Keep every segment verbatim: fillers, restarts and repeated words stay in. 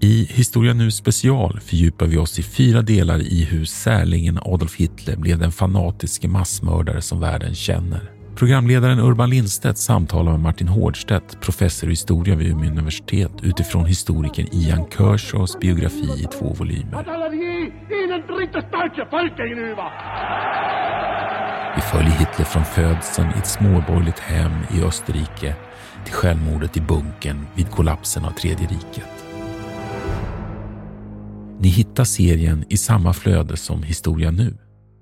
I Historia Nu special fördjupar vi oss i fyra delar i hur särlingen Adolf Hitler blev den fanatiske massmördare som världen känner. Programledaren Urban Lindstedt samtalar med Martin Hårdstedt, professor i historia vid Umeå universitet, utifrån historikern Ian Kershaws biografi i två volymer. Vi följer Hitler från födseln i ett småborgerligt hem i Österrike till självmordet i bunkern vid kollapsen av Tredje riket. Ni hittar serien i samma flöde som Historia Nu.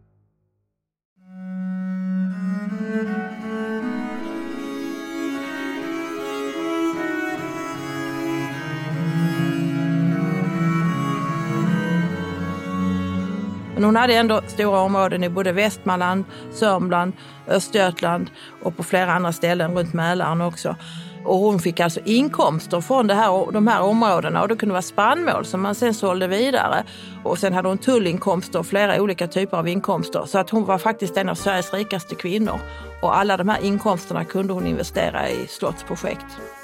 Men hon hade ändå stora områden i både Västmanland, Sörmland, Östergötland och på flera andra ställen runt Mälaren också. Och hon fick alltså inkomster från det här, de här områdena, och det kunde vara spannmål som man sen sålde vidare. Och sen hade hon tullinkomster och flera olika typer av inkomster. Så att hon var faktiskt en av Sveriges rikaste kvinnor. Och alla de här inkomsterna kunde hon investera i slottsprojekt.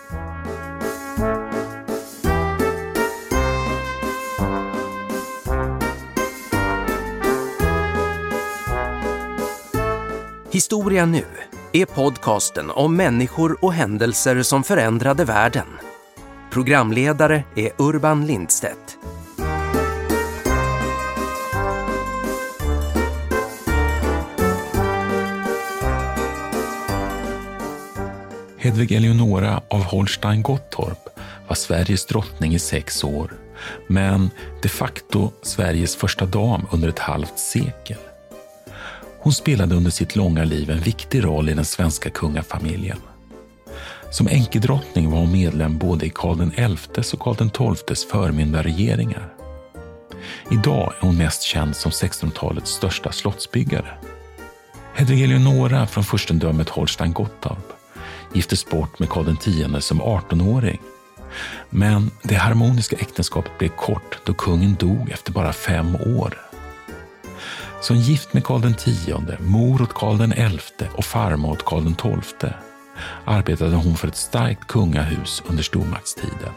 Historia Nu är podcasten om människor och händelser som förändrade världen. Programledare är Urban Lindstedt. Hedvig Eleonora av Holstein-Gottorp var Sveriges drottning i sex år, men de facto Sveriges första dam under ett halvt sekel. Hon spelade under sitt långa liv en viktig roll i den svenska kungafamiljen. Som enkedrottning var hon medlem både i Karl den elftes och Karl den tolftes förmyndarregeringar. Idag är hon mest känd som sextonhundratalets största slottsbyggare. Hedvig Eleonora från furstendömet Holstein-Gottorp giftes bort med Karl den tionde som artonåring. Men det harmoniska äktenskapet blev kort då kungen dog efter bara fem år. Som gift med Karl den tionde, mor åt Karl den elfte och farmor åt Karl den tolfte arbetade hon för ett starkt kungahus under stormaktstiden.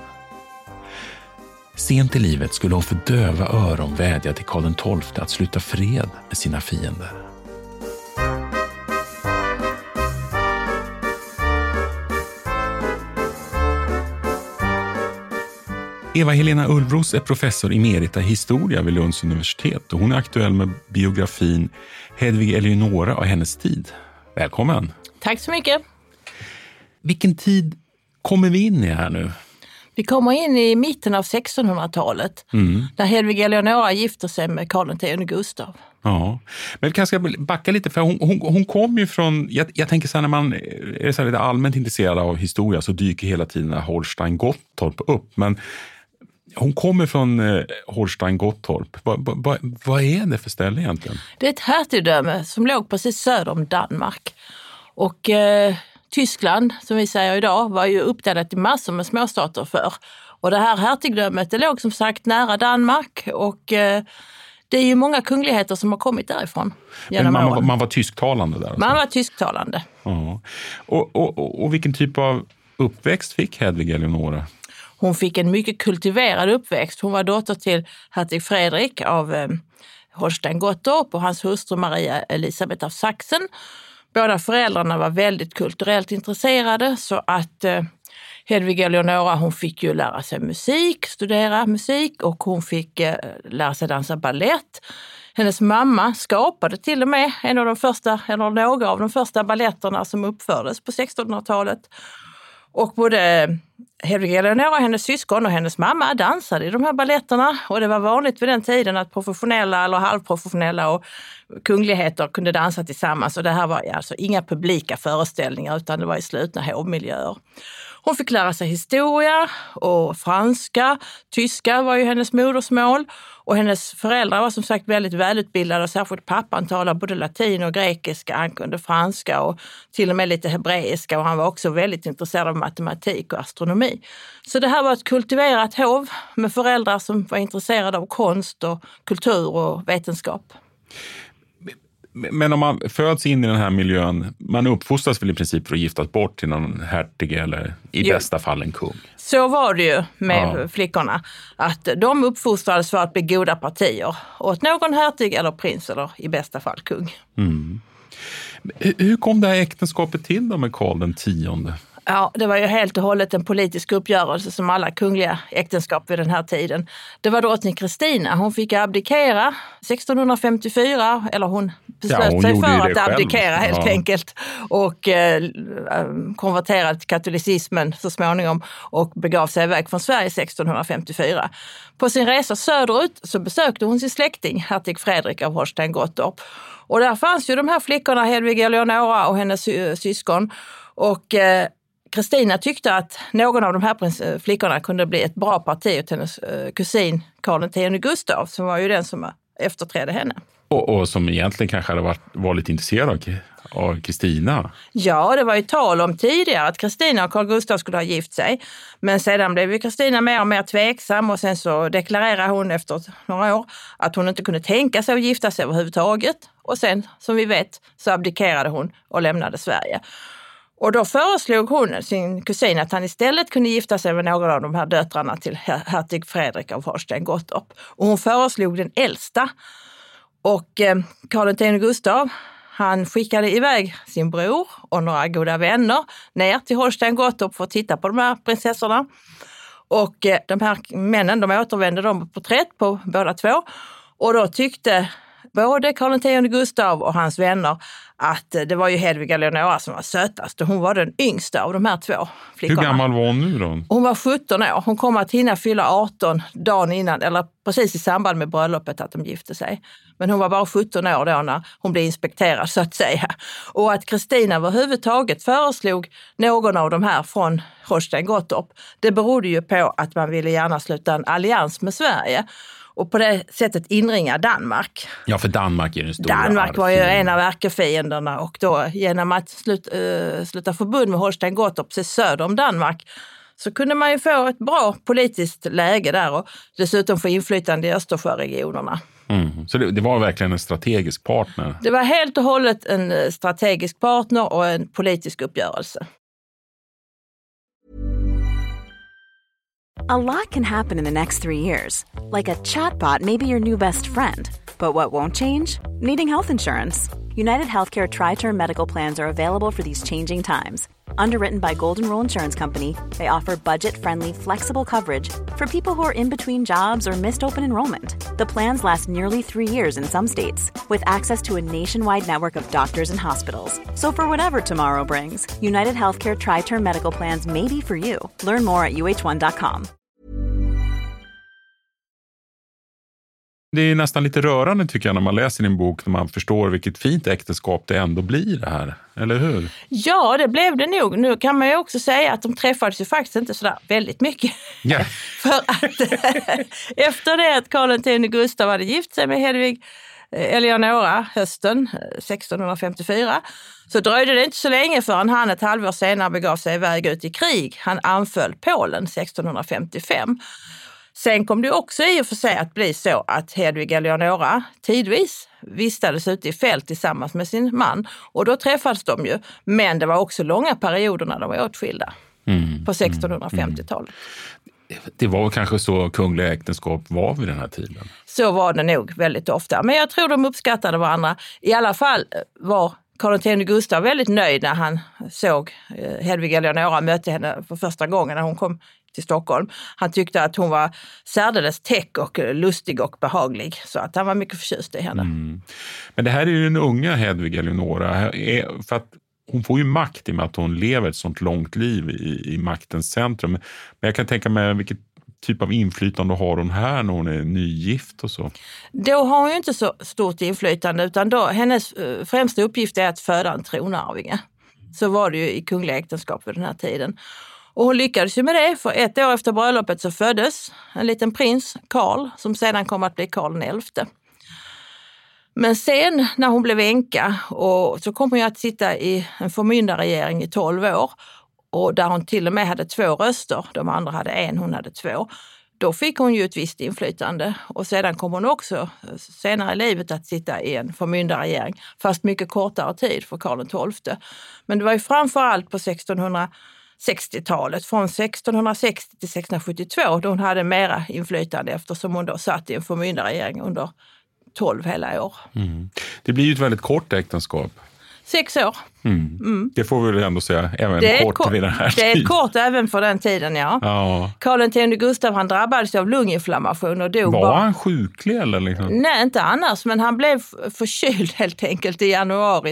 Sent i livet skulle hon för döva öron vädja till Karl den tolfte att sluta fred med sina fiender. Eva-Helena Ulvros är professor emerita i historia vid Lunds universitet och hon är aktuell med biografin Hedvig Eleonora och hennes tid. Välkommen! Tack så mycket! Vilken tid kommer vi in i här nu? Vi kommer in i mitten av sextonhundratalet mm. när Hedvig Eleonora gifter sig med Karl den tionde Gustav. Ja, men vi kanske ska backa lite för hon, hon, hon kom ju från, jag, jag tänker så här när man är så här lite allmänt intresserad av historia så dyker hela tiden Holstein-Gottorp upp, men hon kommer från eh, Holstein-Gottorp. Vad va, va, va är det för ställe egentligen? Det är ett hertigdöme som låg precis söder om Danmark. Och eh, Tyskland, som vi säger idag, var ju uppdelat i massor med småstater för. Och det här hertigdömet, det låg som sagt nära Danmark och eh, det är ju många kungligheter som har kommit därifrån. Men man, var, man var tysktalande där? Alltså. Man var tysktalande. Ja. Och, och, och, och vilken typ av uppväxt fick Hedvig Eleonora? Hon fick en mycket kultiverad uppväxt. Hon var dotter till hertig Fredrik av eh, Holstein-Gottorp och hans hustru Maria Elisabeth av Sachsen. Båda föräldrarna var väldigt kulturellt intresserade så att eh, Hedvig Eleonora hon fick ju lära sig musik, studera musik och hon fick eh, lära sig dansa ballett. Hennes mamma skapade till och med en av de första, eller några av de första balletterna som uppfördes på sextonhundratalet. Och både Hedvig Eleonora, hennes syskon och hennes mamma dansade i de här balletterna. Och det var vanligt vid den tiden att professionella eller halvprofessionella och kungligheter kunde dansa tillsammans. Och det här var alltså inga publika föreställningar utan det var i slutna hovmiljöer. Hon fick lära sig historia och franska, tyska var ju hennes modersmål. Och hennes föräldrar var som sagt väldigt välutbildade och särskilt pappan talade både latin och grekiska, han kunde franska och till och med lite hebreiska och han var också väldigt intresserad av matematik och astronomi. Så det här var ett kultiverat hov med föräldrar som var intresserade av konst och kultur och vetenskap. Men om man föds in i den här miljön, man uppfostras väl i princip för att giftas bort till någon hertig eller i jo. bästa fall en kung. Så var det ju med ja. flickorna, att de uppfostrades för att bli goda partier åt någon hertig eller prins eller i bästa fall kung. Mm. Hur kom det här äktenskapet till då med Karl den tionde? Ja, det var ju helt och hållet en politisk uppgörelse som alla kungliga äktenskap vid den här tiden. Det var drottning Kristina. Hon fick abdikera sexton femtiofyra, eller hon beslöt ja, hon sig för att abdikera själv. helt ja. enkelt. Och eh, konverterade till katolicismen så småningom och begav sig iväg från Sverige sexton femtiofyra. På sin resa söderut så besökte hon sin släkting, hertig Fredrik av Holstein-Gottorp. Och där fanns ju de här flickorna, Hedvig Eleonora och hennes sy- syskon. Och eh, Kristina tyckte att någon av de här flickorna kunde bli ett bra parti åt hennes kusin Karl den tionde Gustav, som var ju den som efterträdde henne. Och, och som egentligen kanske hade varit, var lite intresserad av Kristina. Ja, det var ju tal om tidigare att Kristina och Carl Gustav skulle ha gift sig. Men sedan blev ju Kristina mer och mer tveksam och sen så deklarerade hon efter några år att hon inte kunde tänka sig att gifta sig överhuvudtaget. Och sen, som vi vet, så abdikerade hon och lämnade Sverige. Och då föreslog hon sin kusin att han istället kunde gifta sig med några av de här döttrarna till hertig Fredrik av Holstein-Gottorp. Och hon föreslog den äldsta. Och eh, Karl den tionde Gustav, han skickade iväg sin bror och några goda vänner ner till Holstein-Gottorp för att titta på de här prinsessorna. Och eh, de här männen, de återvände dem på porträtt på båda två. Och då tyckte både Karl den tionde Gustav och hans vänner att det var ju Hedvig Eleonora som var sötast. Och hon var den yngsta av de här två flickorna. Hur gammal var hon nu då? Hon var sjutton år. Hon kom att hinna fylla arton dagen innan, eller precis i samband med bröllopet att de gifte sig. Men hon var bara sjutton år då när hon blev inspekterad så att säga. Och att Kristina överhuvudtaget föreslog någon av de här från Holstein-Gottorp, det berodde ju på att man ville gärna sluta en allians med Sverige. Och på det sättet inringa Danmark. Ja, för Danmark är den stora. Danmark var ju en av ärkefienderna och då genom att slut, uh, sluta förbund med Holstein-Gottorp sig söder om Danmark så kunde man ju få ett bra politiskt läge där och dessutom få inflytande i Östersjöregionerna. Mm. Så det, det var verkligen en strategisk partner? Det var helt och hållet en strategisk partner och en politisk uppgörelse. A lot can happen in the next three years. Like a chatbot may be your new best friend. But what won't change? Needing health insurance. United Healthcare Tri-Term Medical Plans are available for these changing times. Underwritten by Golden Rule Insurance Company, they offer budget-friendly, flexible coverage for people who are in between jobs or missed open enrollment. The plans last nearly three years in some states, with access to a nationwide network of doctors and hospitals. So for whatever tomorrow brings, United Healthcare Tri-Term Medical Plans may be for you. Learn more at U H one dot com. Det är nästan lite rörande tycker jag när man läser din bok, när man förstår vilket fint äktenskap det ändå blir det här, eller hur? Ja, det blev det nog. Nu kan man ju också säga att de träffades ju faktiskt inte sådär väldigt mycket. Yeah. För att efter det att Karl den tionde Gustav hade gift sig med Hedvig Eleonora hösten sexton femtiofyra så dröjde det inte så länge förrän han ett halvår senare begav sig iväg ut i krig. Han anföll Polen sexton femtiofem. Sen kom det också i och för sig att bli så att Hedvig Eleonora tidvis vistades ute i fält tillsammans med sin man. Och då träffades de ju. Men det var också långa perioder när de var åtskilda mm, på sexton femtiotalet. Mm. Det var kanske så kungliga äktenskap var vid den här tiden. Så var det nog väldigt ofta. Men jag tror de uppskattade varandra. I alla fall var Karl den tionde Gustav väldigt nöjd när han såg Hedvig Eleonora, mötte henne för första gången när hon kom till Stockholm. Han tyckte att hon var särdeles täck och lustig och behaglig. Så att han var mycket förtjust i henne. Mm. Men det här är ju den unga Hedvig Eleonora. För att hon får ju makt i och med att hon lever ett sånt långt liv i, i maktens centrum. Men jag kan tänka mig vilket typ av inflytande har hon här när hon är nygift och så? Då har hon ju inte så stort inflytande utan då, hennes främsta uppgift är att föda en tronarvinge. Så var det ju i kungliga äktenskap vid den här tiden. Och hon lyckades ju med det, för ett år efter bröllopet så föddes en liten prins, Karl, som sedan kom att bli Karl den elfte. Men sen när hon blev änka och så kom hon ju att sitta i en förmyndarregering i tolv år och där hon till och med hade två röster, de andra hade en, hon hade två. då fick hon ju ett visst inflytande. Och sedan kom hon också senare i livet att sitta i en förmyndarregering, fast mycket kortare tid för Karl den tolfte. Men det var ju framförallt på sextonhundrasextiotalet, från sextonhundrasextio till sextonhundrasjuttiotvå, då hon hade mera inflytande eftersom hon då satt i en förmyndarregering under tolv hela år. Mm. Det blir ju ett väldigt kort äktenskap. Sex år. Mm. Mm. Det får vi väl ändå säga, även det kort, kort vid den här Det är kort även för den tiden, ja. ja. Karl den tionde Gustav, han drabbades av lunginflammation och dog. Var bara... han sjuklig eller liksom? Nej, inte annars, men han blev förkyld helt enkelt i januari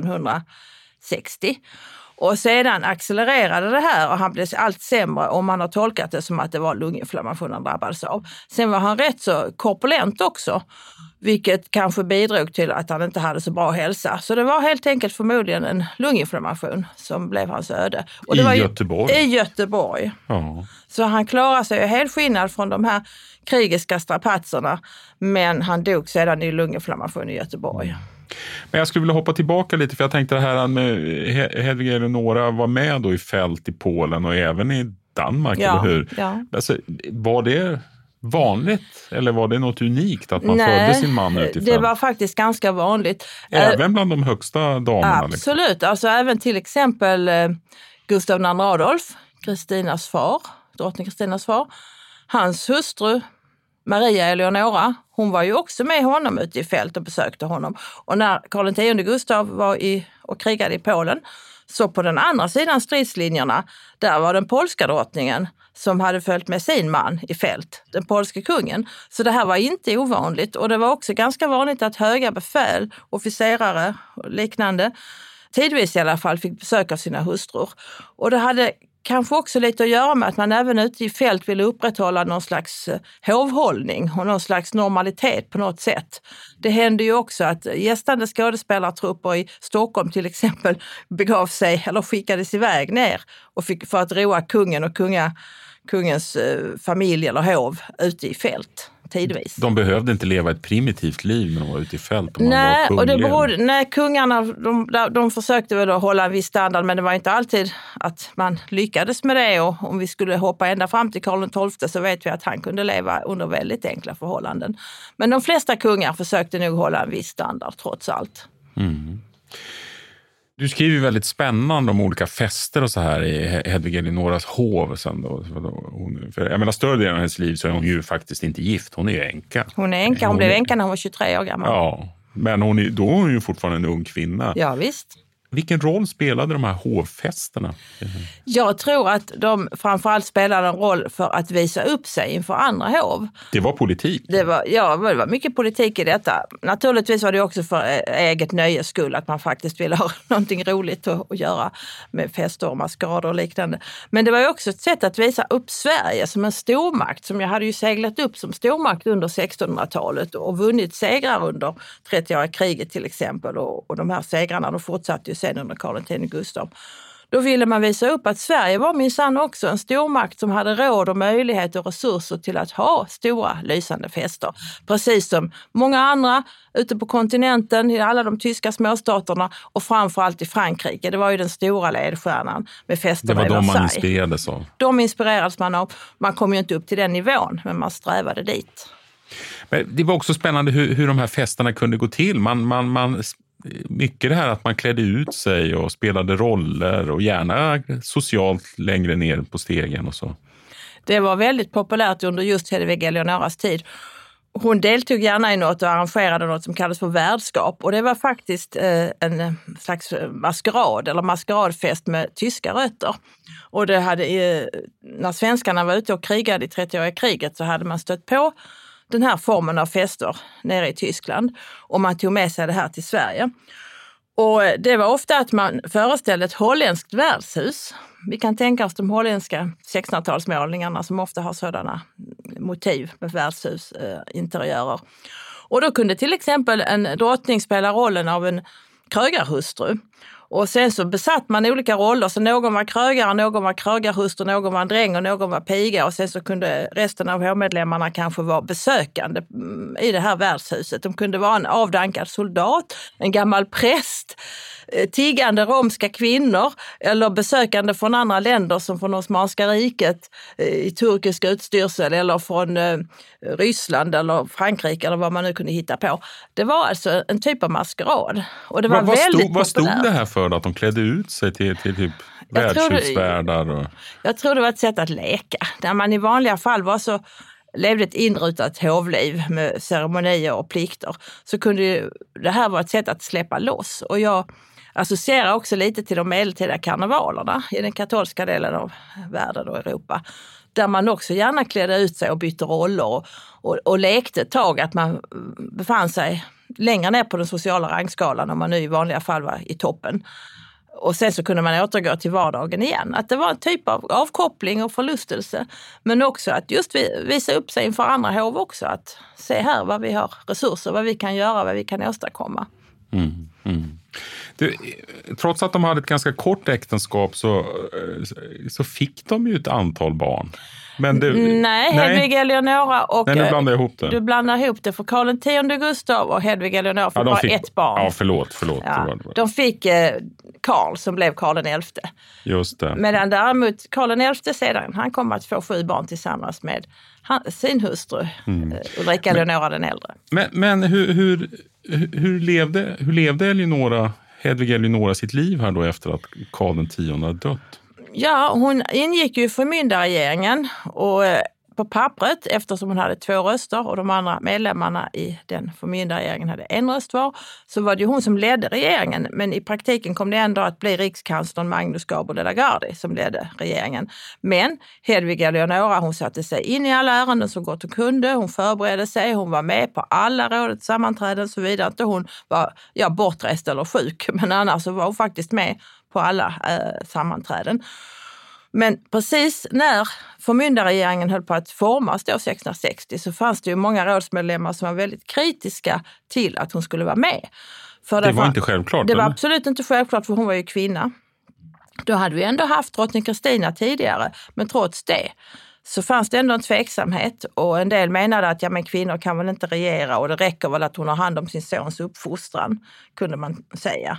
sextonhundrasextio. Och sedan accelererade det här och han blev allt sämre, och man har tolkat det som att det var lunginflammation han drabbades av. Sen var han rätt så korpulent också, vilket kanske bidrog till att han inte hade så bra hälsa. Så det var helt enkelt förmodligen en lunginflammation som blev hans öde. Och det I var ju, Göteborg? I Göteborg. Ja. Så han klarade sig helt skinnad från de här krigiska strapatserna, men han dog sedan i lunginflammation i Göteborg. Mm. Men jag skulle vilja hoppa tillbaka lite, för jag tänkte det här med Hedvig Eleonora var med då i fält i Polen och även i Danmark, ja, eller hur? Ja. Alltså, var det vanligt eller var det något unikt att man Nej, födde sin man ut i fält? Det var faktiskt ganska vanligt. Även bland de högsta damerna? Absolut, liksom. Alltså även till exempel eh, Gustav den andre Adolf, Kristinas far, drottning Kristinas far, hans hustru Maria Eleonora, hon var ju också med honom ute i fält och besökte honom. Och när Karl den tionde Gustav var i och krigade i Polen, så på den andra sidan stridslinjerna, där var den polska drottningen som hade följt med sin man i fält, den polska kungen. Så det här var inte ovanligt, och det var också ganska vanligt att höga befäl, officerare och liknande, tidvis i alla fall, fick besök av sina hustrur. Och det hade kanske också lite att göra med att man även ute i fält ville upprätthålla någon slags hovhållning och någon slags normalitet på något sätt. Det hände ju också att gästande skådespelartrupper i Stockholm till exempel begav sig eller skickades iväg ner och fick, för att roa kungen och kunga, kungens familj eller hov ute i fält. Tidvis. De behövde inte leva ett primitivt liv när de var ute i fält. Och nej, var och det berodde, nej, kungarna de, de försökte väl att hålla en viss standard, men det var inte alltid att man lyckades med det. Och om vi skulle hoppa ända fram till Karl den tolfte så vet vi att han kunde leva under väldigt enkla förhållanden. Men de flesta kungar försökte nog hålla en viss standard trots allt. Mm. Du skriver ju väldigt spännande om olika fester och så här i Hedvig Eleonoras hov. Sen då. Hon, för jag menar, större delen av hennes liv så är hon ju faktiskt inte gift. Hon är ju änka. Hon är änka. Hon, hon blev änka när hon var tjugotre år gammal. Ja, men hon är, då är hon ju fortfarande en ung kvinna. Ja, visst. Vilken roll spelade de här hovfesterna? Jag tror att de framförallt spelade en roll för att visa upp sig inför andra hov. Det var politik? Det var, ja, det var mycket politik i detta. Naturligtvis var det också för eget nöjes skull att man faktiskt ville ha någonting roligt att, att göra med fester och maskerader och liknande. Men det var ju också ett sätt att visa upp Sverige som en stormakt, som jag hade ju seglat upp som stormakt under sextonhundratalet och vunnit segrar under trettioåriga kriget till exempel. Och, och de här segrarna de fortsatte ju sen under Karl den tionde Gustav. Då ville man visa upp att Sverige var minsann också en stormakt som hade råd och möjlighet och resurser till att ha stora lysande fester. Precis som många andra ute på kontinenten, i alla de tyska småstaterna och framförallt i Frankrike. Det var ju den stora ledstjärnan med festerna i Versailles. Det var de man inspirerades av. De inspirerades man av. Man kom ju inte upp till den nivån, men man strävade dit. Men det var också spännande hur, hur de här festerna kunde gå till. Man... man, man mycket det här att man klädde ut sig och spelade roller och gärna socialt längre ner på stegen och så. Det var väldigt populärt under just Hedvig Eleonoras tid. Hon deltog gärna i något och arrangerade något som kallades för värdskap, och det var faktiskt eh, en slags maskerad eller maskeradfest med tyska rötter. Och det hade, eh, när svenskarna var ute och krigade i trettioåriga kriget så hade man stött på den här formen av fester nere i Tyskland, och man tog med sig det här till Sverige. Och det var ofta att man föreställde ett holländskt värdshus. Vi kan tänka oss de holländska sextonhundratalsmålningarna som ofta har sådana motiv med värdshus, eh, interiörer. Och då kunde till exempel en drottning spela rollen av en krögarhustru. Och sen så besatt man olika roller, så någon var krögare, någon var krögarhustru, någon var en dräng och någon var piga, och sen så kunde resten av hovmedlemmarna kanske vara besökande i det här värdshuset. De kunde vara en avdankad soldat, en gammal präst, tiggande romska kvinnor eller besökande från andra länder som från Osmanska riket i turkisk utstyrsel eller från eh, Ryssland eller Frankrike eller vad man nu kunde hitta på. Det var alltså en typ av maskerad. Och det var vad, vad väldigt stod, vad stod populärt. det här för, att de klädde ut sig till, till typ värdshutsvärdar? Och... Jag tror det var ett sätt att leka. Där man i vanliga fall var så... levde ett inrutat hovliv med ceremonier och plikter, så kunde ju det här vara ett sätt att släppa loss. Och jag associerar också lite till de medeltida karnevalerna i den katolska delen av världen och Europa, där man också gärna klädde ut sig och bytte roller och, och, och lekte ett tag att man befann sig längre ner på den sociala rangskalan om man nu i vanliga fall var i toppen. Och sen så kunde man återgå till vardagen igen. Att det var en typ av avkoppling och förlustelse. Men också att just visa upp sig inför andra hov också. Att se här vad vi har resurser, vad vi kan göra, vad vi kan åstadkomma. Mm, mm. Du, trots att de hade ett ganska kort äktenskap så, så fick de ju ett antal barn. Men det, nej, Hedvig Eleonora och... Nej, nu blandar jag ihop det. Du blandar ihop det, för Karl X Gustav och Hedvig Eleonora fick ja, bara fick, ett barn. Ja, förlåt, förlåt. Ja, det var... De fick eh, Karl som blev Karl den elfte. Just det. Medan däremot Karl den elfte sedan, han kommer att få sju barn tillsammans med han, sin hustru, mm. Ulrika Eleonora den äldre. Men, men hur, hur, hur, levde, hur levde Eleonora, Hedvig Eleonora sitt liv här då efter att Karl den tionde hade dött? Ja, hon ingick ju i förmyndarregeringen och på pappret, eftersom hon hade två röster och de andra medlemmarna i den förmyndarregeringen hade en röst var, så var det ju hon som ledde regeringen. Men i praktiken kom det ändå att bli rikskanslern Magnus Gabo de la Gardie som ledde regeringen. Men Hedvig Eleonora, hon satte sig in i alla ärenden så gott hon kunde. Hon förberedde sig, hon var med på alla rådets sammanträden, så vidare att hon var ja, bortrest eller sjuk. Men annars så var hon faktiskt med på alla äh, sammanträden. Men precis när förmyndarregeringen höll på att formas då sextonhundrasextio så fanns det ju många rådsmedlemmar som var väldigt kritiska till att hon skulle vara med. För det, det var var inte självklart? Det eller? var absolut inte självklart, för hon var ju kvinna. Då hade vi ändå haft drottning Kristina tidigare, men trots det så fanns det ändå en tveksamhet, och en del menade att ja, men kvinnor kan väl inte regera och det räcker väl att hon har hand om sin sons uppfostran, kunde man säga.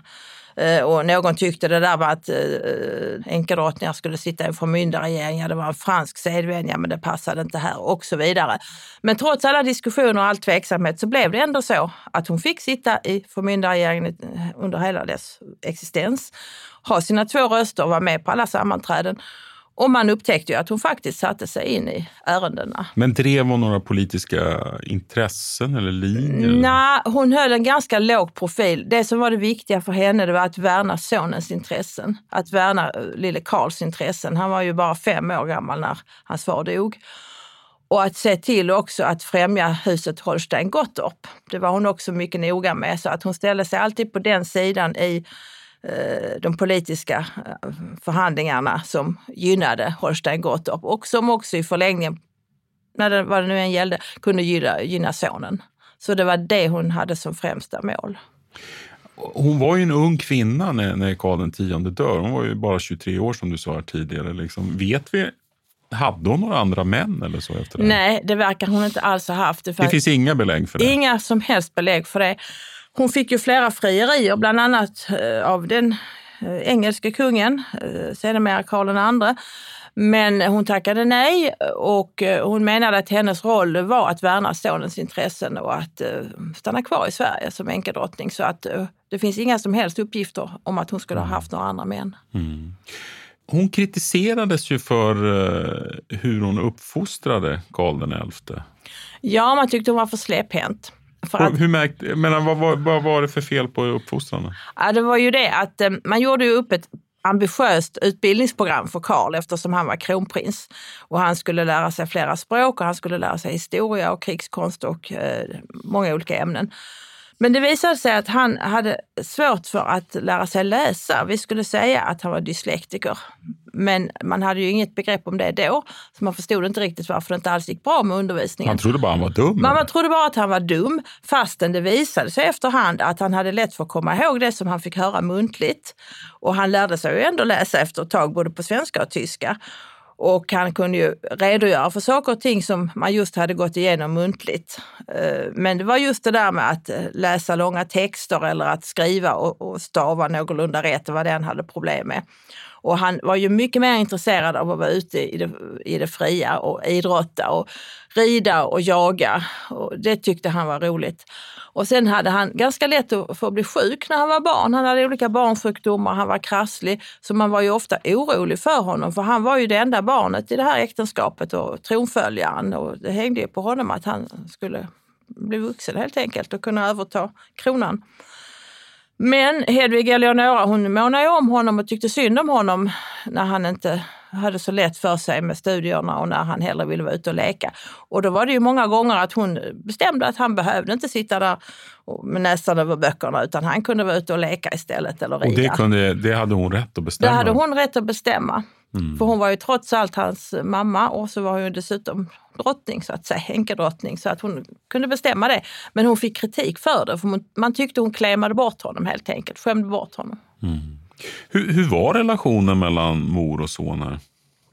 Och någon tyckte det där var att äh, enkedrottningar skulle sitta i en förmyndarregering, ja, det var en fransk sedvänja men det passade inte här och så vidare. Men trots alla diskussioner och all tveksamhet så blev det ändå så att hon fick sitta i förmyndarregeringen under hela dess existens, ha sina två röster och vara med på alla sammanträden. Och man upptäckte ju att hon faktiskt satte sig in i ärendena. Men drev hon några politiska intressen eller linjer? Nej, hon höll en ganska låg profil. Det som var det viktiga för henne, det var att värna sonens intressen. Att värna lille Karls intressen. Han var ju bara fem år gammal när hans far dog. Och att se till också att främja huset Holstein-Gottorp. Det var hon också mycket noga med. Så att hon ställde sig alltid på den sidan i de politiska förhandlingarna som gynnade Holstein-Gottorp och som också i förlängningen, när det, vad det nu än gällde, kunde gynna, gynna sonen. Så det var det hon hade som främsta mål. Hon var ju en ung kvinna när, när Karl den tionde dör. Hon var ju bara tjugotre år som du sa här tidigare. Liksom. Vet vi, hade hon några andra män eller så efter det? Nej, det verkar hon inte alls ha haft. Det, det finns inga belägg för det? Inga som helst belägg för det. Hon fick ju flera frierier, bland annat eh, av den eh, engelske kungen, eh, sedermera Karl den andre. Men hon tackade nej, och eh, hon menade att hennes roll var att värna sonens intressen och att eh, stanna kvar i Sverige som enkedrottning. Så att eh, det finns inga som helst uppgifter om att hon skulle ha haft några andra män. Mm. Hon kritiserades ju för eh, hur hon uppfostrade Karl den elfte. Ja, man tyckte hon var för släphänt. Att, Hur märkte, men vad, vad, vad var det för fel på uppfostrarna? Ja, det var ju det att eh, man gjorde ju upp ett ambitiöst utbildningsprogram för Karl eftersom han var kronprins. Och han skulle lära sig flera språk och han skulle lära sig historia och krigskonst och eh, många olika ämnen. Men det visade sig att han hade svårt för att lära sig läsa. Vi skulle säga att han var dyslektiker. Men man hade ju inget begrepp om det då. Så man förstod inte riktigt varför det inte alls gick bra med undervisningen. Man trodde bara han var dum. Man, man trodde bara att han var dum. Fastän det visade sig efterhand att han hade lätt för att komma ihåg det som han fick höra muntligt. Och han lärde sig ju ändå läsa efter ett tag både på svenska och tyska. Och han kunde ju redogöra för saker och ting som man just hade gått igenom muntligt. Men det var just det där med att läsa långa texter eller att skriva och stava någorlunda rätt. Det var det han hade problem med. Och han var ju mycket mer intresserad av att vara ute i det, i det fria och idrotta och rida och jaga. Och det tyckte han var roligt. Och sen hade han ganska lätt att få bli sjuk när han var barn. Han hade olika barnsjukdomar, han var krasslig. Så man var ju ofta orolig för honom. För han var ju det enda barnet i det här äktenskapet och tronföljaren. Och det hängde ju på honom att han skulle bli vuxen helt enkelt och kunna överta kronan. Men Hedvig Eleonora, hon månade om honom och tyckte synd om honom när han inte hade så lätt för sig med studierna och när han hellre ville vara ute och leka. Och då var det ju många gånger att hon bestämde att han behövde inte sitta där med nästan över böckerna utan han kunde vara ute och leka istället eller rida. Och det, kunde, det hade hon rätt att bestämma? Det hade hon rätt att bestämma. Mm. För hon var ju trots allt hans mamma och så var hon ju dessutom drottning så att säga, enkedrottning så att hon kunde bestämma det. Men hon fick kritik för det för man tyckte hon klämade bort honom helt enkelt, skämde bort honom. Mm. Hur, hur var relationen mellan mor och son här?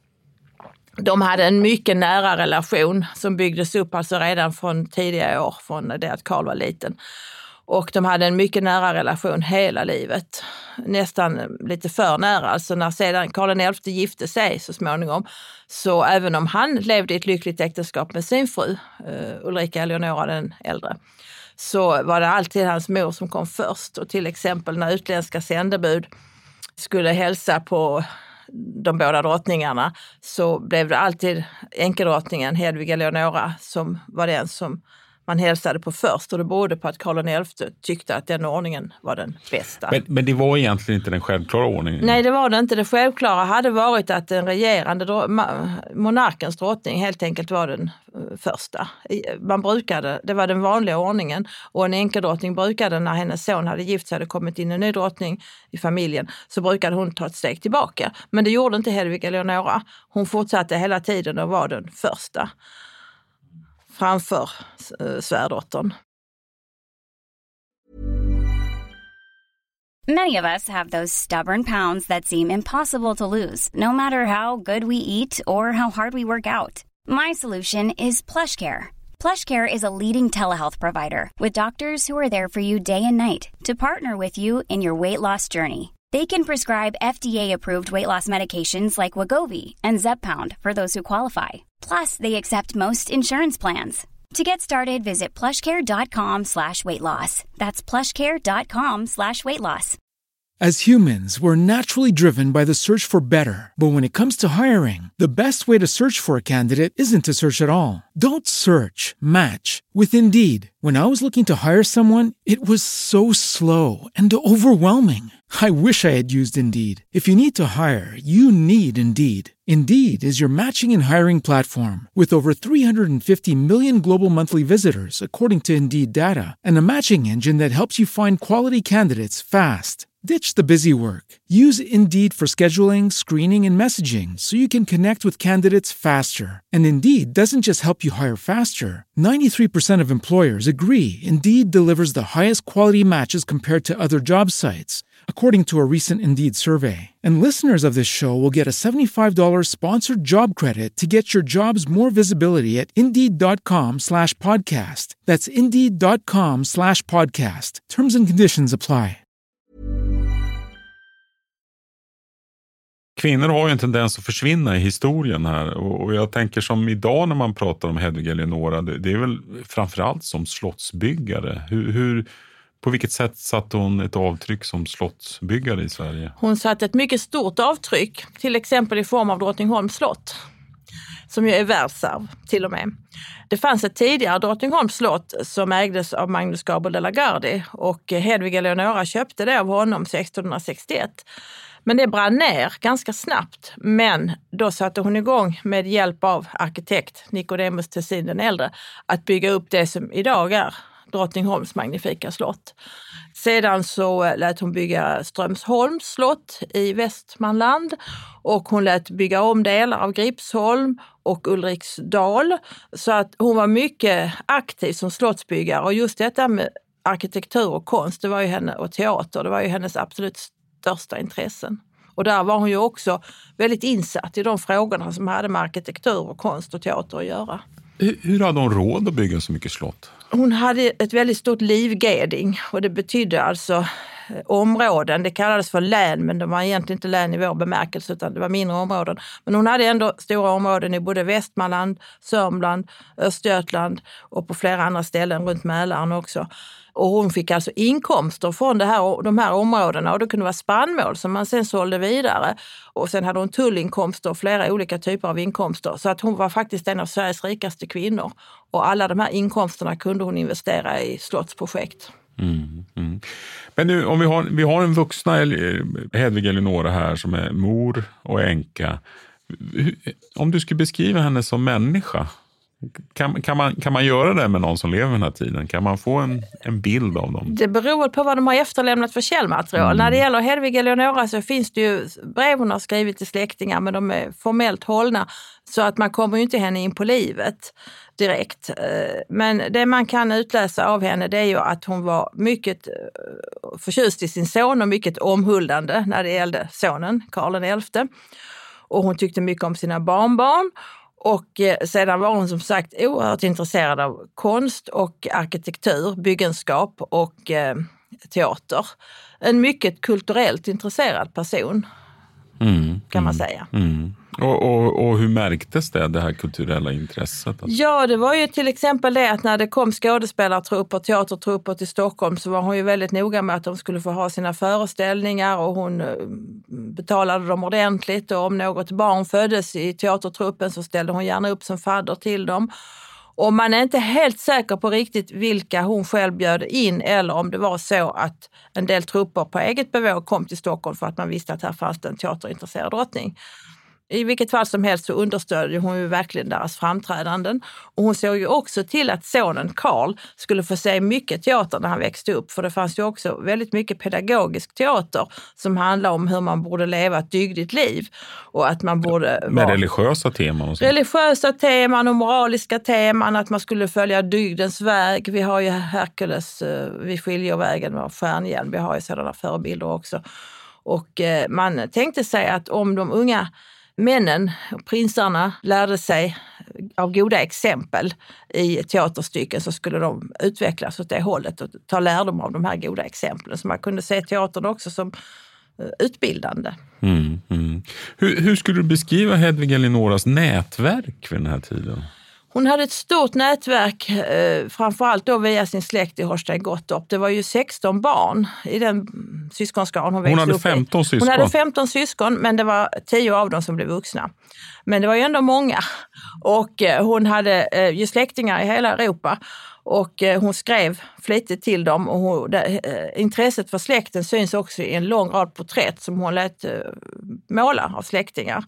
De hade en mycket nära relation som byggdes upp alltså redan från tidiga år, från det att Karl var liten. Och de hade en mycket nära relation hela livet. Nästan lite för nära. Alltså när sedan Karl den elfte gifte sig så småningom. Så även om han levde i ett lyckligt äktenskap med sin fru, uh, Ulrika Eleonora den äldre, så var det alltid hans mor som kom först. Och till exempel när utländska sändebud skulle hälsa på de båda drottningarna så blev det alltid enkedrottningen Hedvig Eleonora som var den som man hälsade på först och det berodde på att Karl den elfte tyckte att den ordningen var den bästa. Men, men det var egentligen inte den självklara ordningen? Nej, det var det inte. Det självklara hade varit att den regerande monarkens drottning helt enkelt var den första. Man brukade, det var den vanliga ordningen och en enkedrottning brukade när hennes son hade gift sig hade kommit in en ny drottning i familjen så brukade hon ta ett steg tillbaka. Men det gjorde inte Hedvig Eleonora. Hon fortsatte hela tiden och var den första. Framför uh, svärdottern. Many of us have those stubborn pounds that seem impossible to lose, no matter how good we eat or how hard we work out. My solution is PlushCare. PlushCare is a leading telehealth provider with doctors who are there for you day and night to partner with you in your weight loss journey. They can prescribe F D A-approved weight loss medications like Wegovy and Zepbound for those who qualify. Plus, they accept most insurance plans. To get started, visit plushcare.com slash weight loss. That's plushcare.com slash weight loss. As humans, we're naturally driven by the search for better. But when it comes to hiring, the best way to search for a candidate isn't to search at all. Don't search, match with Indeed. When I was looking to hire someone, it was so slow and overwhelming. I wish I had used Indeed. If you need to hire, you need Indeed. Indeed is your matching and hiring platform with over three hundred fifty million global monthly visitors, according to Indeed data, and a matching engine that helps you find quality candidates fast. Ditch the busy work. Use Indeed for scheduling, screening, and messaging so you can connect with candidates faster. And Indeed doesn't just help you hire faster. ninety-three percent of employers agree Indeed delivers the highest quality matches compared to other job sites, according to a recent Indeed survey. And listeners of this show will get a seventy-five dollars sponsored job credit to get your jobs more visibility at Indeed.com slash podcast. That's Indeed.com slash podcast. Terms and conditions apply. Kvinnor har ju en tendens att försvinna i historien här och jag tänker som idag när man pratar om Hedvig Eleonora, det är väl framförallt som slottsbyggare. Hur, hur, på vilket sätt satte hon ett avtryck som slottsbyggare i Sverige? Hon satte ett mycket stort avtryck, till exempel i form av Drottningholms slott, som ju är världsarv till och med. Det fanns ett tidigare Drottningholms slott som ägdes av Magnus Gabel de la Gardie och Hedvig Eleonora köpte det av honom sextonhundrasextioett. Men det brann ner ganska snabbt, men då satte hon igång med hjälp av arkitekt Nicodemus Tessin den äldre att bygga upp det som idag är Drottningholms magnifika slott. Sedan så lät hon bygga Strömsholms slott i Västmanland och hon lät bygga om delar av Gripsholm och Ulriksdal. Så att hon var mycket aktiv som slottsbyggare, och just detta med arkitektur och konst, det var ju henne, och teater, det var ju hennes absolut största intressen. Och där var hon ju också väldigt insatt i de frågorna som hade med arkitektur och konst och teater att göra. Hur, hur hade hon råd att bygga så mycket slott? Hon hade ett väldigt stort livgeding, och det betydde alltså områden. Det kallades för län, men de var egentligen inte län i vår bemärkelse, utan det var mindre områden. Men hon hade ändå stora områden i både Västmanland, Sörmland, Östergötland och på flera andra ställen runt Mälaren också. Och hon fick alltså inkomster från det här, de här områdena, och det kunde vara spannmål som man sen sålde vidare. Och sen hade hon tullinkomster och flera olika typer av inkomster. Så att hon var faktiskt en av Sveriges rikaste kvinnor. Och alla de här inkomsterna kunde hon investera i slottsprojekt. Mm, mm. Men nu, om vi har, vi har en vuxna Hedvig Eleonora här som är mor och änka. Om du skulle beskriva henne som människa, Kan, kan, man, kan man göra det med någon som lever den här tiden? Kan man få en, en bild av dem? Det beror på vad de har efterlämnat för källmaterial. Mm. När det gäller Hedvig Eleonora så finns det ju brev hon har skrivit till släktingar, men de är formellt hållna så att man kommer ju inte henne in på livet direkt. Men det man kan utläsa av henne, det är ju att hon var mycket förtjust i sin son och mycket omhuldande när det gällde sonen, Karl den elfte. Och hon tyckte mycket om sina barnbarn. Och sedan var hon som sagt oerhört intresserad av konst och arkitektur, byggenskap och eh, teater. En mycket kulturellt intresserad person, mm, kan man mm, säga. Mm. Och, och, och hur märktes det, det här kulturella intresset? Alltså? Ja, det var ju till exempel det att när det kom skådespelartrupper, teatertrupper till Stockholm, så var hon ju väldigt noga med att de skulle få ha sina föreställningar, och hon betalade dem ordentligt. Och om något barn föddes i teatertruppen så ställde hon gärna upp som fadder till dem. Och man är inte helt säker på riktigt vilka hon själv bjöd in, eller om det var så att en del trupper på eget bevåg kom till Stockholm för att man visste att här fanns en teaterintresserad drottning. I vilket fall som helst så understödde hon ju verkligen deras framträdanden. Och hon såg ju också till att sonen Karl skulle få se mycket teater när han växte upp. För det fanns ju också väldigt mycket pedagogisk teater som handlar om hur man borde leva ett dygdigt liv. Och att man borde... Med vara... religiösa teman och så. Religiösa teman och moraliska teman, att man skulle följa dygdens väg. Vi har ju Herkules vid skiljevägen och Stjärnhjälm. Vi har ju sådana förebilder också. Och man tänkte sig att om de unga männen och prinsarna lärde sig av goda exempel i teaterstycken, så skulle de utvecklas åt det hållet och ta lärdom av de här goda exemplen. Så man kunde se teatern också som utbildande. Mm, mm. Hur, hur skulle du beskriva Hedvig Eleonoras nätverk vid den här tiden? Hon hade ett stort nätverk, eh, framförallt då via sin släkt i Holstein-Gottorp. Det var ju sexton barn i den syskonskaran hon växte upp i. Hon hade femton syskon. Hon hade femton syskon, men det var tio av dem som blev vuxna. Men det var ju ändå många. Och eh, hon hade eh, ju släktingar i hela Europa. Och eh, hon skrev flitigt till dem. Och hon, där, eh, intresset för släkten syns också i en lång rad porträtt som hon lät eh, måla av släktingar.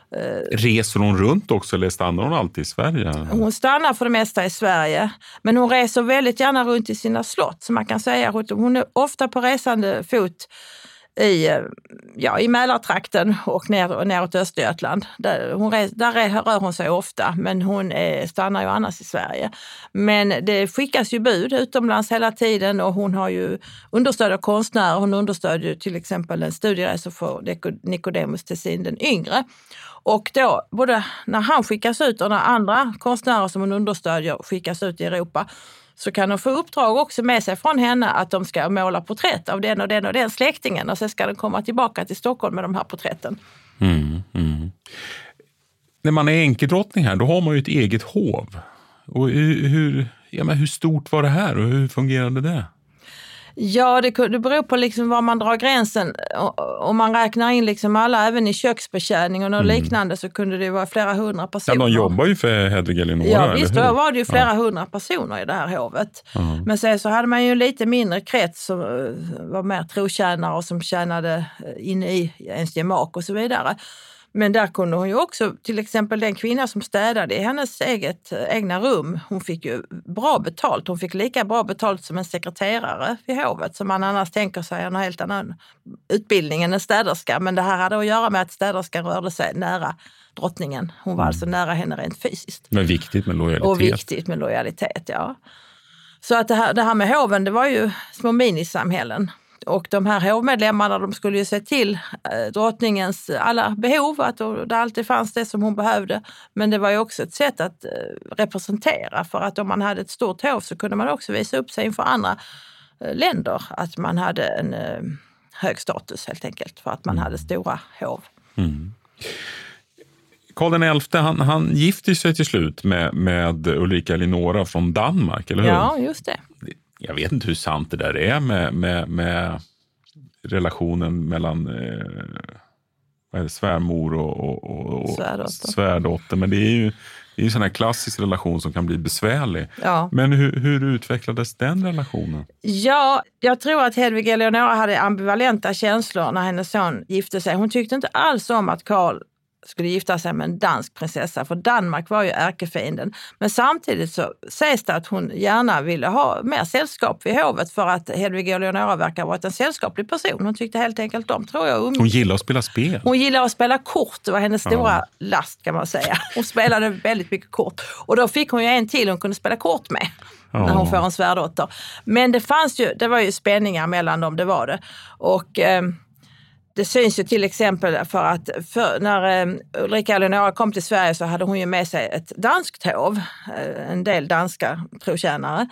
Reser hon runt också, eller stannar hon alltid i Sverige? Hon stannar för det mesta i Sverige, men hon reser väldigt gärna runt i sina slott. Så man kan säga att hon är ofta på resande fot i, ja, i Mälartrakten och ner, neråt Östergötland. Där, hon res, där rör hon sig ofta, men hon är, stannar ju annars i Sverige. Men det skickas ju bud utomlands hela tiden, och hon har ju understöd konstnärer. Hon understödjer till exempel en studieresa för Nicodemus Tessin den yngre. Och då, både när han skickas ut och när andra konstnärer som hon understödjer skickas ut i Europa, så kan de få uppdrag också med sig från henne att de ska måla porträtt av den och den och den släktingen, och sen ska den komma tillbaka till Stockholm med de här porträtten. Mm, mm. När man är enkedrottning här, då har man ju ett eget hov. Och hur, hur, ja, men hur stort var det här och hur fungerade det? Ja, det, det beror på liksom var man drar gränsen. Om man räknar in liksom alla, även i köksbetjäning och något mm. liknande, så kunde det vara flera hundra personer. Ja, de jobbar ju för Hedvig Eleonora. Ja, visst, då var det ju flera ja. hundra personer i det här hovet. Mm. Men sen så hade man ju lite mindre krets som var mer trotjänare och som tjänade inne i ens gemak och så vidare. Men där kunde hon ju också, till exempel den kvinna som städade i hennes eget egna rum, hon fick ju bra betalt. Hon fick lika bra betalt som en sekreterare vid hovet, som man annars tänker sig en helt annan utbildning än en städerska. Men det här hade att göra med att städerskan rörde sig nära drottningen. Hon var mm. alltså nära henne rent fysiskt. Men viktigt med lojalitet. Och viktigt med lojalitet, ja. Så att det här, det här med hoven, det var ju små minisamhällen. Och de här hovmedlemmarna, de skulle ju se till eh, drottningens alla behov, att det alltid fanns det som hon behövde. Men det var ju också ett sätt att eh, representera, för att om man hade ett stort hov så kunde man också visa upp sig inför andra eh, länder. Att man hade en eh, hög status helt enkelt, för att man mm. hade stora hov. Mm. Karl den elfte, han, han gifte sig till slut med, med Ulrika Eleonora från Danmark, eller hur? Ja, just det. Jag vet inte hur sant det där är med, med, med relationen mellan eh, vad är det, svärmor och, och, och svärdotter. svärdotter. Men det är ju det är en sån här klassisk relation som kan bli besvärlig. Ja. Men hur, hur utvecklades den relationen? Ja, jag tror att Hedvig Eleonora hade ambivalenta känslor när hennes son gifte sig. Hon tyckte inte alls om att Karl skulle gifta sig med en dansk prinsessa, för Danmark var ju ärkefienden. Men samtidigt så sägs det att hon gärna ville ha mer sällskap vid hovet, för att Hedvig Eleonora verkar ha varit en sällskaplig person. Hon tyckte helt enkelt om, tror jag. Um... Hon gillar att spela spel. Hon gillar att spela kort, det var hennes stora ja. last kan man säga. Hon spelade väldigt mycket kort. Och då fick hon ju en till hon kunde spela kort med. Ja. När hon får en svärdotter. Men det fanns ju, det var ju spänningar mellan dem, det var det. Och... Eh, Det syns ju till exempel för att för när Ulrika Eleonora kom till Sverige så hade hon ju med sig ett danskt hov, en del danska trotjänare.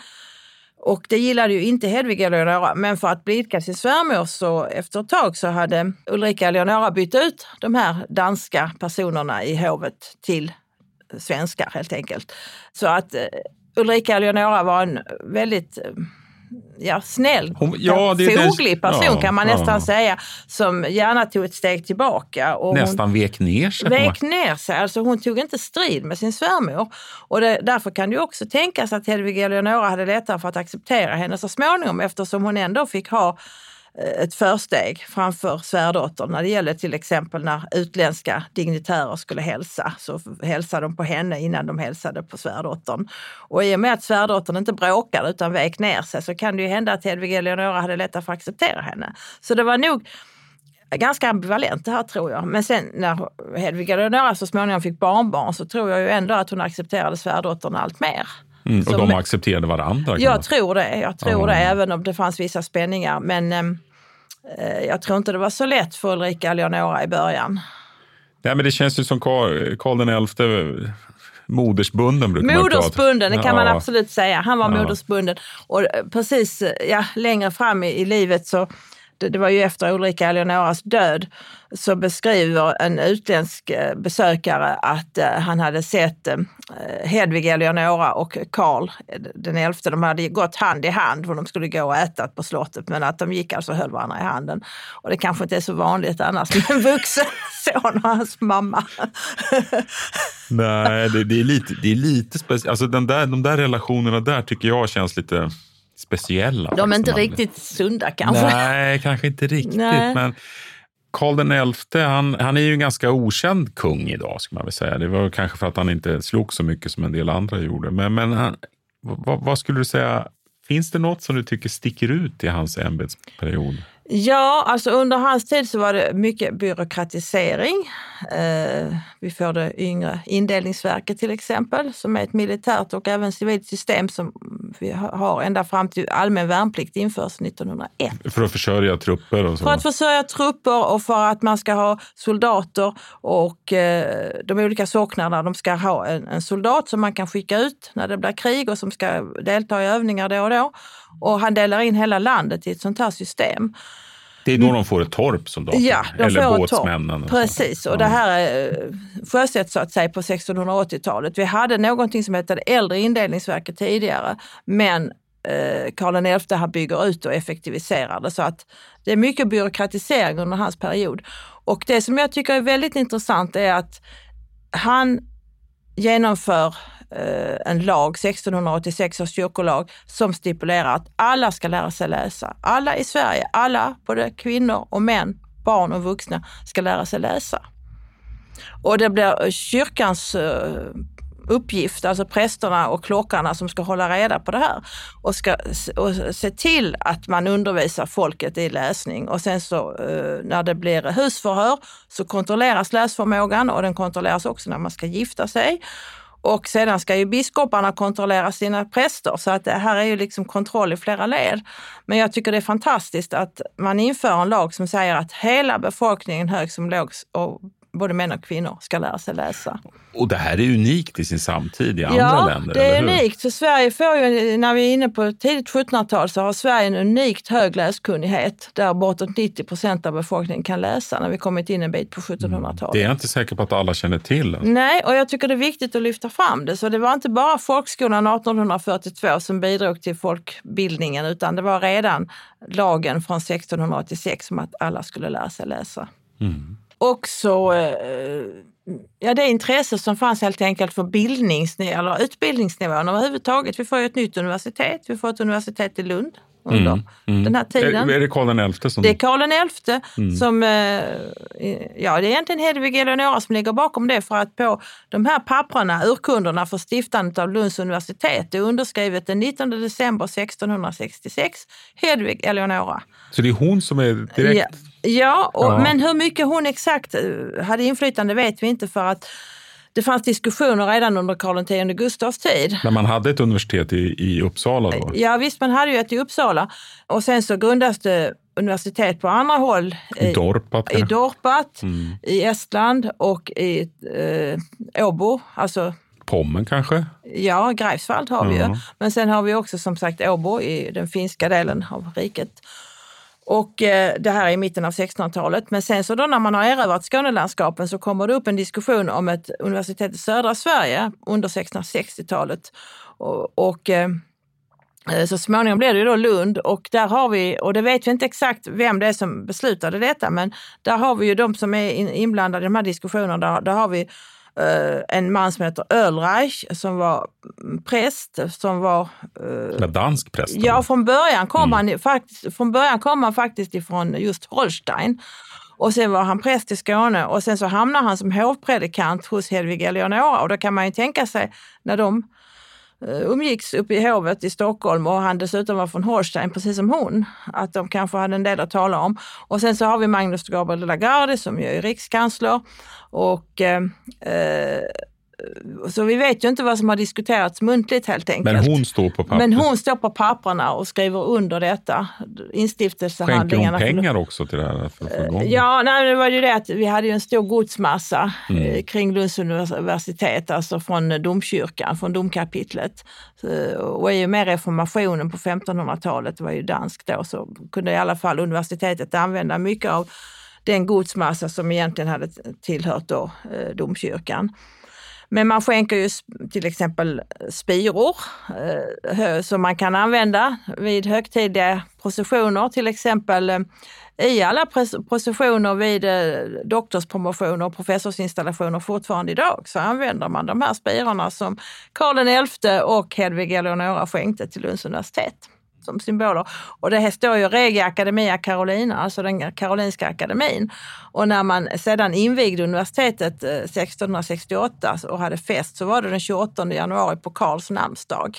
Och det gillade ju inte Hedvig Eleonora, men för att blidka sin svärmor så efter ett tag så hade Ulrika Eleonora bytt ut de här danska personerna i hovet till svenskar helt enkelt. Så att Ulrika Eleonora var en väldigt... Ja, snäll, hon, ja, det, foglig person ja, kan man nästan ja. säga, som gärna tog ett steg tillbaka. Och nästan hon vek ner sig. Vek ner sig, alltså hon tog inte strid med sin svärmor. Och det, därför kan det ju också tänkas att Hedvig Eleonora hade lättare för att acceptera henne så småningom, eftersom hon ändå fick ha ett försteg framför svärdottern när det gäller till exempel när utländska dignitärer skulle hälsa, så hälsade de på henne innan de hälsade på svärdottern. Och i och med att svärdottern inte bråkade utan vek ner sig så kan det ju hända att Hedvig Eleonora hade lättare för att acceptera henne. Så det var nog ganska ambivalent det här, tror jag. Men sen när Hedvig Eleonora så småningom fick barnbarn så tror jag ju ändå att hon accepterade svärdottern allt mer. Mm, och så, de accepterade varandra? Jag man... tror det, jag tror ja. det, även om det fanns vissa spänningar. Men eh, jag tror inte det var så lätt för Ulrika Eleonora i början. Nej, men det känns ju som Karl, Karl den elfte modersbunden brukar man Modersbunden, det kan ja. man absolut säga. Han var ja. modersbunden. Och precis ja, längre fram i, i livet så det, det var ju efter Ulrika Eleonoras död så beskriver en utländsk besökare att eh, han hade sett eh, Hedvig Eleonora och Karl den elfte, de hade gått hand i hand för de skulle gå och äta på slottet, men att de gick alltså och höll varandra i handen. Och det kanske inte är så vanligt annars med en vuxen son och hans mamma. Nej, det, det är lite, det är lite speciellt. Alltså den där, de där relationerna där tycker jag känns lite speciella. De är inte riktigt sunda kanske. Nej, kanske inte riktigt, Nej. men Karl den elfte, han, han är ju en ganska okänd kung idag, ska man väl säga. Det var kanske för att han inte slog så mycket som en del andra gjorde. Men, men han, vad, vad skulle du säga, finns det något som du tycker sticker ut i hans ämbetsperiod? Ja, alltså under hans tid så var det mycket byråkratisering. Eh, vi får det yngre indelningsverket till exempel, som är ett militärt och även civilt system som vi har ända fram till allmän värnplikt införs nittonhundraett. För att försörja trupper och så? För att försörja trupper och för att man ska ha soldater och eh, de olika socknarna, de ska ha en, en soldat som man kan skicka ut när det blir krig och som ska delta i övningar då och då. Och han delar in hela landet i ett sånt här system. Det är då de får ett torp, soldater. Ja, de eller får båtsmännen. ett torp. Precis, och ja. Det här är sjösätts så att säga på sextonhundraåttiotalet. Vi hade någonting som hette det äldre indelningsverket tidigare, men eh, Karl den elfte han bygger ut och effektiviserar det, så att det är mycket byråkratisering under hans period. Och det som jag tycker är väldigt intressant är att han genomför en lag, sextonhundraåttiosex års kyrkolag, som stipulerar att alla ska lära sig läsa. Alla i Sverige, alla, både kvinnor och män, barn och vuxna, ska lära sig läsa. Och det blir kyrkans uppgift, alltså prästerna och klockarna som ska hålla reda på det här och ska och se till att man undervisar folket i läsning. Och sen så när det blir husförhör så kontrolleras läsförmågan, och den kontrolleras också när man ska gifta sig. Och sedan ska ju biskoparna kontrollera sina präster, så att det här är ju liksom kontroll i flera led. Men jag tycker det är fantastiskt att man inför en lag som säger att hela befolkningen, hög som låg, och både män och kvinnor ska lära sig läsa. Och det här är unikt i sin samtid i andra ja, länder, det är eller hur? unikt. För Sverige får ju, när vi är inne på tidigt sjuttonhundratal, så har Sverige en unikt hög läskunnighet där bortåt nittio procent av befolkningen kan läsa när vi kommit in en bit på sjuttonhundratalet. Det är jag inte säker på att alla känner till. Alltså. Nej, och jag tycker det är viktigt att lyfta fram det. Så det var inte bara folkskolan arton fyrtiotvå som bidrog till folkbildningen, utan det var redan lagen från sexton åttiosex om att alla skulle lära sig läsa. Mm. Också ja, det intresse som fanns helt enkelt för bildningsnivå eller utbildningsnivån överhuvudtaget. Vi får ju ett nytt universitet, vi får ett universitet i Lund under mm, mm. den här tiden. Är, är det Karl den elfte som... Det är Karl den elfte mm. som, ja, det är egentligen Hedvig Eleonora som ligger bakom det, för att på de här papprarna, urkunderna för stiftandet av Lunds universitet, det är underskrivet den nittonde december sextonhundrasextiosex, Hedvig Eleonora. Så det är hon som är direkt... Ja. Ja, och, ja, men hur mycket hon exakt hade inflytande vet vi inte, för att det fanns diskussioner redan under Karl X Gustavs tid. När man hade ett universitet i, i Uppsala då? Ja visst, man hade ju ett i Uppsala. Och sen så grundades det universitet på andra håll. I Dorpat. I Dorpat, mm. i Estland och i eh, Åbo. Alltså, Pommern kanske? Ja, Greifswald har vi ja. ju. Men sen har vi också som sagt Åbo i den finska delen av riket. Och eh, det här är i mitten av sextonhundratalet. Men sen så då när man har erövrat Skånelandskapen så kommer det upp en diskussion om ett universitet i södra Sverige under sextonhundrasextiotalet. Och, och eh, så småningom blev det ju då Lund, och där har vi, och det vet vi inte exakt vem det är som beslutade detta, men där har vi ju de som är inblandade i de här diskussionerna. Där, där har vi Uh, en man som heter Ölreich som var präst, som var uh, dansk präst. Ja, från början kom mm. han faktiskt från början kom han faktiskt ifrån just Holstein, och sen var han präst i Skåne, och sen så hamnade han som hovpredikant hos Hedvig Eleonora, och då kan man ju tänka sig när de umgicks uppe i hovet i Stockholm, och han dessutom var från Holstein precis som hon, att de kanske hade en del att tala om. Och sen så har vi Magnus Gabriel de la Gardie som ju är rikskansler, och eh, så vi vet ju inte vad som har diskuterats muntligt helt enkelt. Men hon står på pappret. Men hon står på papperna och skriver under detta, instiftelsehandlingarna. Skänker hon pengar också till det här? För, för ja, nej, det var ju det att vi hade ju en stor godsmassa mm. eh, kring Lunds universitet, alltså från domkyrkan, från domkapitlet. Så, och i och med reformationen på femtonhundratalet, det var ju dansk då, så kunde i alla fall universitetet använda mycket av den godsmassa som egentligen hade tillhört då, eh, domkyrkan. Men man skänker ju till exempel spiror eh, som man kan använda vid högtidliga processioner. Till exempel eh, i alla processioner vid eh, doktorspromotioner och professorsinstallationer fortfarande idag, så använder man de här spirorna som Karl den elfte och Hedvig Eleonora skänkte till Lunds universitet som symboler. Och det här står ju Regia Academia Carolina, alltså den Karolinska akademin. Och när man sedan invigde universitetet sextonhundrasextioåtta och hade fest, så var det den tjugoåttonde januari på Karls namnsdag.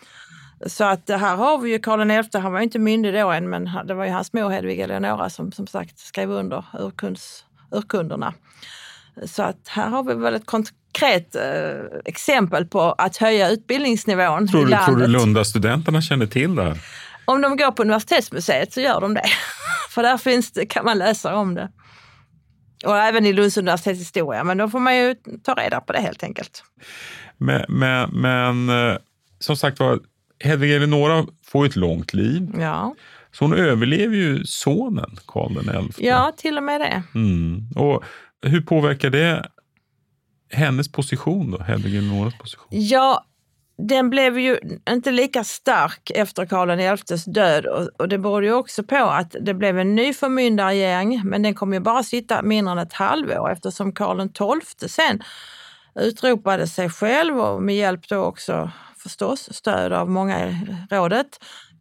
Så att här har vi ju Karl den elfte, han var ju inte myndig då än, men det var ju hans mor Hedvig Eleonora som som sagt skrev under urkunds, urkunderna. Så att här har vi väl ett konkret eh, exempel på att höja utbildningsnivån tror i du, landet. Tror du Lunda-studenterna känner till det här? Om de går på universitetsmuseet så gör de det. För där finns det, kan man läsa om det. Och även i Lunds universitets historia. Men då får man ju ta reda på det helt enkelt. Men, men, men som sagt var, Hedvig Eleonora får ett långt liv. Ja. Så hon överlever ju sonen, Karl den elfte. Ja, till och med det. Mm. Och hur påverkar det hennes position då, Hedvig Eleonoras position? Ja, den blev ju inte lika stark efter Karl den elftes död, och, och det beror ju också på att det blev en ny förmyndargäng, men den kommer ju bara sitta mindre än ett halvår eftersom Karl den tolfte sen utropade sig själv, och med hjälp då också förstås stöd av många i rådet,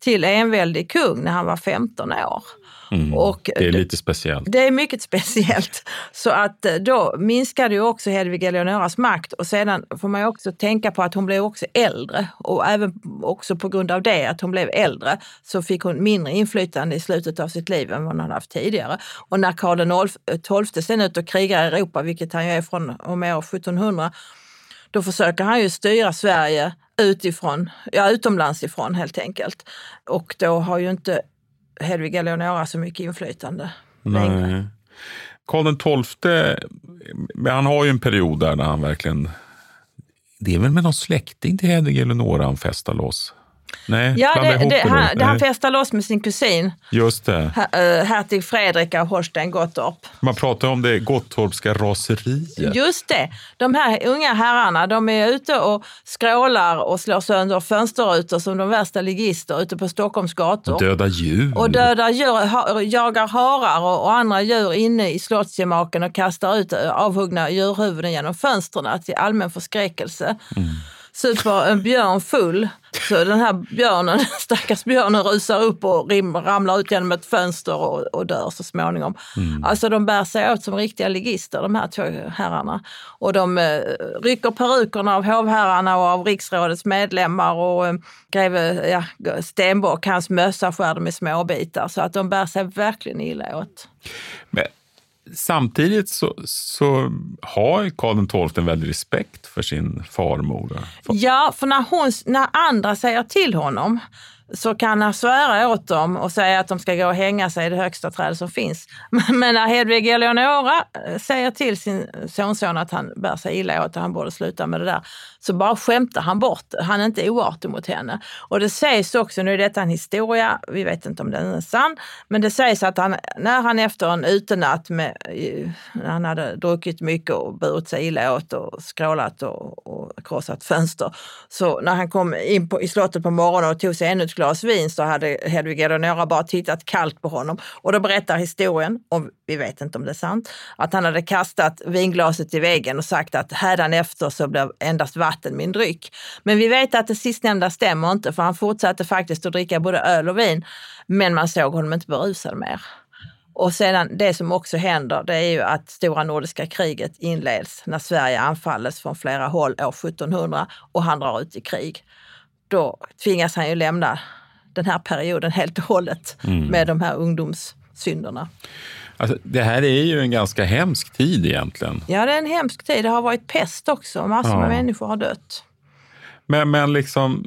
till enväldig kung när han var femton år. Mm, och det är lite speciellt. Det är mycket speciellt. Så att då minskade ju också Hedvig Eleonoras makt, och sedan får man ju också tänka på att hon blev också äldre, och även också på grund av det att hon blev äldre så fick hon mindre inflytande i slutet av sitt liv än vad hon hade haft tidigare. Och när Karl tolfte sen ut och krigar i Europa, vilket han ju är från och med år sjuttonhundra, då försöker han ju styra Sverige utifrån, ja utomlands ifrån helt enkelt. Och då har ju inte Hedvig Eleonora så mycket inflytande längre. Nej. Karl den tolfte, han har ju en period där när han verkligen, det är väl med någon släkting till Hedvig Eleonora han festar loss. Nej, ja, det, det, det, han, det han festar loss med sin kusin. Just det. Her, hertig Fredrik av Holstein-Gottorp. Man pratar om det gottorpska raseriet. Just det. De här unga herrarna, de är ute och skrålar och slår sönder fönsterrutor som de värsta ligister ute på Stockholms gator. Döda djur. Och döda djur, ha, jagar harar och, och andra djur inne i slottsgemaken och kastar ut avhuggna djurhuvuden genom fönstren till allmän förskräckelse. Mm. Super en björn full, så den här björnen, stackars björnen rusar upp och rim, ramlar ut genom ett fönster och, och dör så småningom. Mm. Alltså de bär sig åt som riktiga ligister, de här två herrarna. Och de eh, rycker perukerna av hovherrarna och av riksrådets medlemmar, och eh, greve ja, Stenbock, hans mössa skär dem i småbitar, så att de bär sig verkligen illa åt. Men samtidigt så, så har Karl den tolfte en väldig respekt för sin farmor. Ja, för när, hon, när andra säger till honom så kan han svära åt dem och säga att de ska gå och hänga sig i det högsta träd som finns. Men när Hedvig Eleonora säger till sin sonson att han bär sig illa åt och han borde sluta med det där, så bara skämtar han bort. Han är inte oartig mot henne. Och det sägs också, nu är detta en historia, vi vet inte om den är sann, men det sägs att han, när han efter en utenatt med, när han hade druckit mycket och burit sig illa åt och skrålat och, och krossat fönster, så när han kom in på, i slottet på morgonen och tog sig ännu ett glas vin, så hade Hedvig Eleonora bara tittat kallt på honom. Och då berättar historien, och vi vet inte om det är sant, att han hade kastat vinglaset i väggen och sagt att hädanefter så blev endast vatten min dryck. Men vi vet att det sistnämnda stämmer inte, för han fortsatte faktiskt att dricka både öl och vin, men man såg honom inte berusad mer. Och sedan det som också händer, det är ju att stora nordiska kriget inleds när Sverige anfalles från flera håll år sjuttonhundra och han drar ut i krig. Då tvingas han ju lämna den här perioden helt och hållet mm. med de här ungdomssynderna. Alltså, det här är ju en ganska hemsk tid egentligen. Ja, det är en hemsk tid. Det har varit pest också. Massor ja. av människor har dött. Men, men liksom,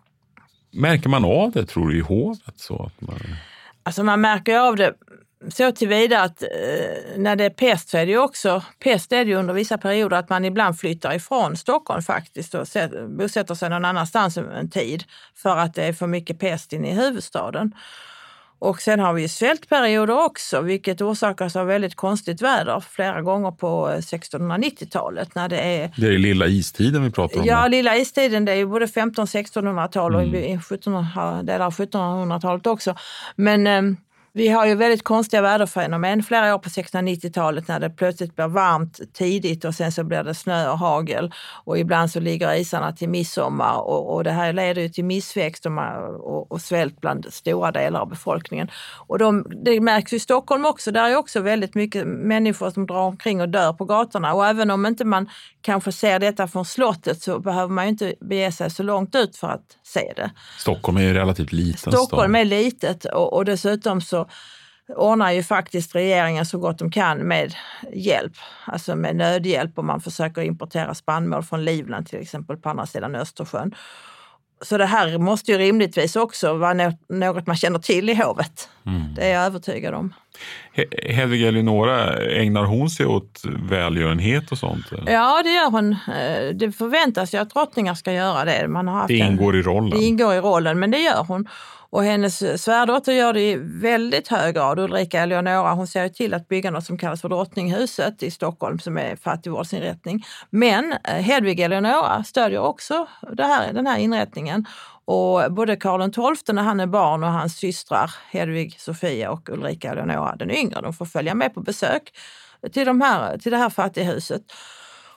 märker man av det, tror du, i hovet? Så att man... Alltså man märker av det så tillvida att eh, när det är pest så är det ju också, pest är det ju under vissa perioder att man ibland flyttar ifrån Stockholm faktiskt och bosätter sig någon annanstans en tid för att det är för mycket pest inne i huvudstaden. Och sen har vi ju svältperioder också, vilket orsakas av väldigt konstigt väder flera gånger på sextonhundranittiotalet när det är... Det är lilla istiden vi pratar om. Ja, då. Lilla istiden, det är ju både femton- och sextonhundratal och mm. i sjuttonhundra, delar av sjuttonhundratalet också. Men... Eh, Vi har ju väldigt konstiga väderfenomen flera år på sextonhundranittiotalet när det plötsligt blir varmt tidigt och sen så blir det snö och hagel och ibland så ligger isarna till midsommar och, och det här leder ju till missväxt och, och, och svält bland stora delar av befolkningen. Och de, det märks i Stockholm också, där är också väldigt mycket människor som drar omkring och dör på gatorna och även om inte man kanske ser detta från slottet så behöver man ju inte bege sig så långt ut för att se det. Stockholm är ju relativt liten. Stockholm stad. är litet och, och dessutom så ordnar ju faktiskt regeringen så gott de kan med hjälp, alltså med nödhjälp om man försöker importera spannmål från Livland till exempel på andra sidan Östersjön. Så det här måste ju rimligtvis också vara något man känner till i hovet. Mm. Det är jag övertygad om. Hedvig Eleonora, ägnar hon sig åt välgörenhet och sånt? Ja, det gör hon. Det förväntas ju att drottningar ska göra det. Man har haft det ingår en, i rollen. Det ingår i rollen, men det gör hon. Och hennes svärdotter gör det i väldigt hög grad. Ulrika Eleonora, hon ser ju till att bygga något som kallas för Drottninghuset i Stockholm som är fattigvårdsinrättning. Men Hedvig Eleonora stödjer också det här, den här inrättningen. Och både Karl den tolfte när han är barn och hans systrar Hedvig Sofia och Ulrika Eleonora den yngre, de får följa med på besök till, de här, till det här fattighuset.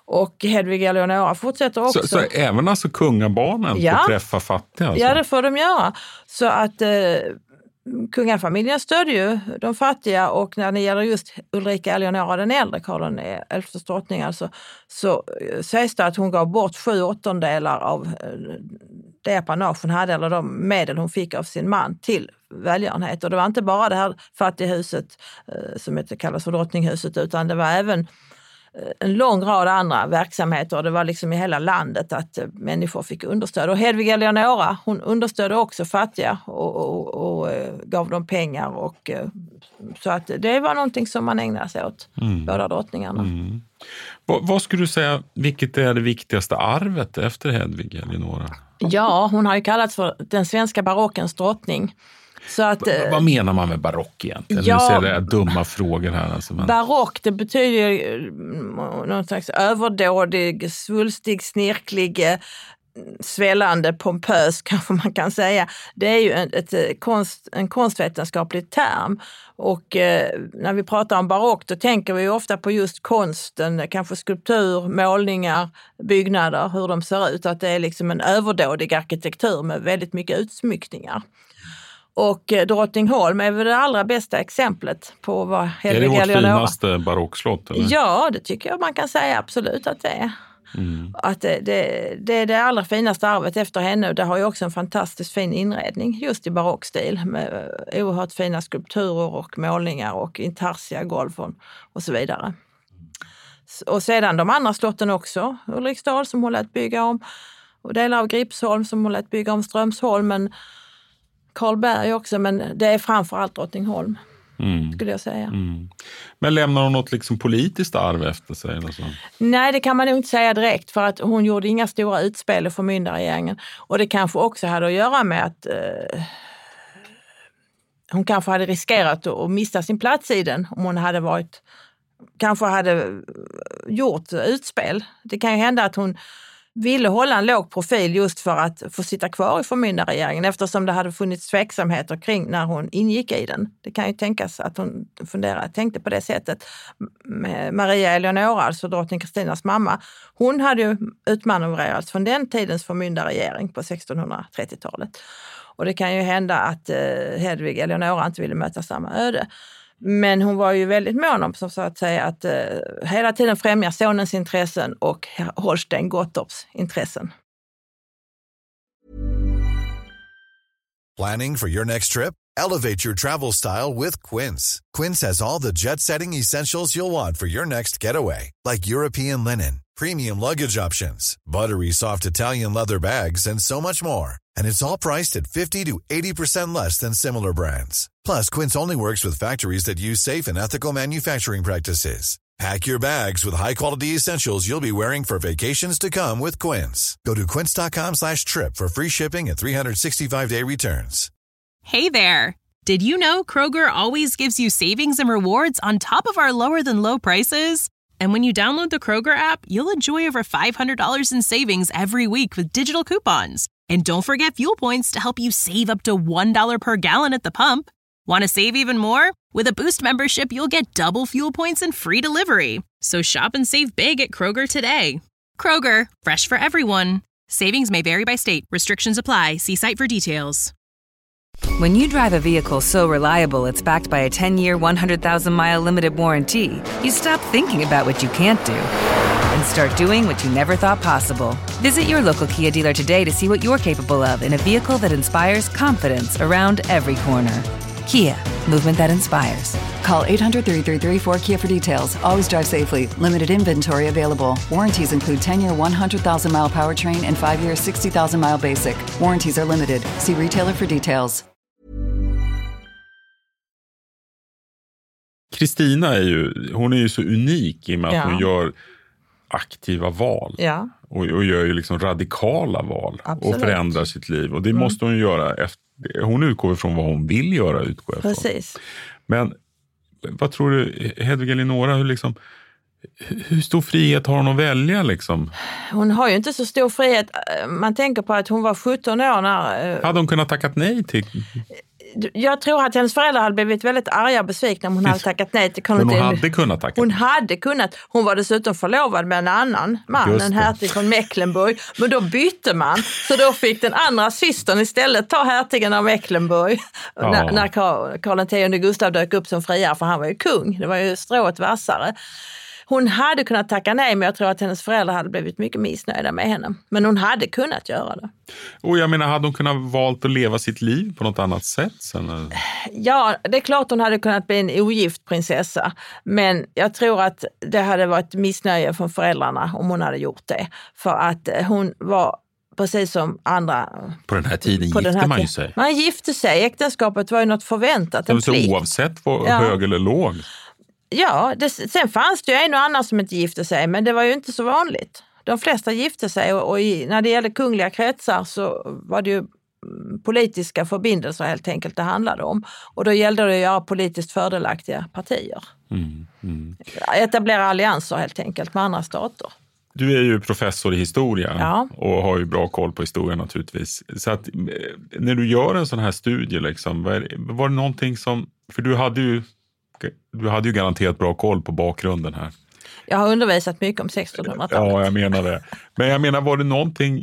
Och Hedvig Eleonora fortsätter också. Så, så även alltså kungabarnen ja. får träffa fattiga? Alltså. Ja, det får de göra. Så att... Eh, kungafamiljen stödde ju de fattiga, och när det gäller just Ulrika Eleonora den äldre, Karl den elftes drottning, alltså, så sägs det att hon gav bort sju åttondelar av det apanage hon hade, eller de medel hon fick av sin man, till välgörenhet. Och det var inte bara det här fattighuset som heter, kallas för drottninghuset, utan det var även en lång rad andra verksamheter, och det var liksom i hela landet att människor fick understöd. Och Hedvig Eleonora, hon understödde också fattiga och, och, och gav dem pengar, och så att det var någonting som man ägnade sig åt, mm. båda drottningarna. Mm. Vad, vad skulle du säga, vilket är det viktigaste arvet efter Hedvig Eleonora? Ja, hon har ju kallats för den svenska barockens drottning. Så att, v- vad menar man med barock egentligen? Ja, nu ser det dumma frågor här. Alltså, men... Barock, det betyder ju någon slags överdådig, svulstig, snirklig, svällande, pompös kanske man kan säga. Det är ju en, ett konst, en konstvetenskaplig term, och eh, när vi pratar om barock då tänker vi ju ofta på just konsten, kanske skulptur, målningar, byggnader, hur de ser ut, att det är liksom en överdådig arkitektur med väldigt mycket utsmyckningar. Och Drottningholm är väl det allra bästa exemplet på vad Hedvig Eleonora... Är det vårt finaste barockslott? Eller? Ja, det tycker jag man kan säga absolut att det är. Mm. Att det, det, det är det allra finaste arvet efter henne. Det har ju också en fantastiskt fin inredning just i barockstil med oerhört fina skulpturer och målningar och intarsia-golv och så vidare. Och sedan de andra slotten också. Ulriksdal som hon lät bygga om, och delar av Gripsholm som hon lät bygga om, Strömsholmen, Karlberg också, men det är framförallt Drottningholm, mm. skulle jag säga. Mm. Men lämnar hon något liksom politiskt arv efter sig? Eller så? Nej, det kan man nog inte säga direkt, för att hon gjorde inga stora utspel i förmyndarregeringen. Och det kanske också hade att göra med att eh, hon kanske hade riskerat att missa sin plats i den om hon hade varit, kanske hade gjort utspel. Det kan ju hända att hon ville hålla en låg profil just för att få sitta kvar i förmyndarregeringen, eftersom det hade funnits tveksamheter kring när hon ingick i den. Det kan ju tänkas att hon funderade, tänkte på det sättet. Maria Eleonora, alltså drottning Kristinas mamma, hon hade ju utmanövrerats från den tidens förmyndarregering på sextonhundratrettiotalet. Och det kan ju hända att Hedvig Eleonora inte ville möta samma öde. Men hon var ju väldigt mån om, så att säga, att eh, hela tiden främja sonens intressen och Holstein Gottorps intressen. Planning for your next trip? Elevate your travel style with Quince. Quince has all the jet-setting essentials you'll want for your next getaway, like European linen, premium luggage options, buttery soft Italian leather bags, and so much more. And it's all priced at fifty to eighty percent less than similar brands. Plus, Quince only works with factories that use safe and ethical manufacturing practices. Pack your bags with high-quality essentials you'll be wearing for vacations to come with Quince. Go to quince.com slash trip for free shipping and three sixty-five day returns. Hey there! Did you know Kroger always gives you savings and rewards on top of our lower-than-low prices? And when you download the Kroger app, you'll enjoy over five hundred dollars in savings every week with digital coupons. And don't forget fuel points to help you save up to one dollar per gallon at the pump. Want to save even more? With a Boost membership, you'll get double fuel points and free delivery. So shop and save big at Kroger today. Kroger, fresh for everyone. Savings may vary by state. Restrictions apply. See site for details. When you drive a vehicle so reliable it's backed by a ten-year, one hundred thousand mile limited warranty, you stop thinking about what you can't do and start doing what you never thought possible. Visit your local Kia dealer today to see what you're capable of in a vehicle that inspires confidence around every corner. Kia, movement that inspires. Call eight hundred, three three three, four K I A for details. Always drive safely. Limited inventory available. Warranties include ten-year, one hundred thousand mile powertrain and five-year, sixty thousand mile basic. Warranties are limited. See retailer for details. Kristina är ju, hon är ju så unik i och med att ja. hon gör aktiva val. Ja. Och, och gör ju liksom radikala val. Absolut. Och förändrar sitt liv. Och det mm. måste hon ju göra efter. Hon utgår från vad hon vill göra, utgår ifrån. Precis. Men vad tror du, Hedvig Eleonora, hur, liksom, hur stor frihet har hon att välja? Liksom? Hon har ju inte så stor frihet. Man tänker på att hon var sjutton år när... Hade hon kunnat tackat nej till? Jag tror att hennes föräldrar hade blivit väldigt arga och besvikna om hon hade tackat nej till konungen. Men hon hade kunnat tacka. Hon hade kunnat. Hon var dessutom förlovad med en annan man, en hertig från Mecklenburg. Men då bytte man. Så då fick den andra systern istället ta hertigen av Mecklenburg. Ja. När, när Karl den tionde Gustav dök upp som friare, för han var ju kung. Det var ju strået vassare. Hon hade kunnat tacka nej, men jag tror att hennes föräldrar hade blivit mycket missnöjda med henne. Men hon hade kunnat göra det. Och jag menar, hade hon kunnat valt att leva sitt liv på något annat sätt sen? Ja, det är klart hon hade kunnat bli en ogift prinsessa. Men jag tror att det hade varit missnöje från föräldrarna om hon hade gjort det. För att hon var... Precis som andra... På den här tiden gifte den här man ju sig. Man gifte sig. Äktenskapet var ju något förväntat. En så plikt. Oavsett vad ja. hög eller låg. Ja, det, sen fanns det ju en och annan som inte gifte sig. Men det var ju inte så vanligt. De flesta gifte sig. Och, och i, när det gällde kungliga kretsar så var det ju politiska förbindelser helt enkelt det handlade om. Och då gällde det att göra politiskt fördelaktiga partier. Mm, mm. Etablera allianser helt enkelt med andra stater. Du är ju professor i historia ja. och har ju bra koll på historia naturligtvis. Så att när du gör en sån här studie, liksom, var, var det någonting som... För du hade ju, du hade ju garanterat bra koll på bakgrunden här. Jag har undervisat mycket om sextonhundratalet. Ja, jag menar det. Men jag menar, var det någonting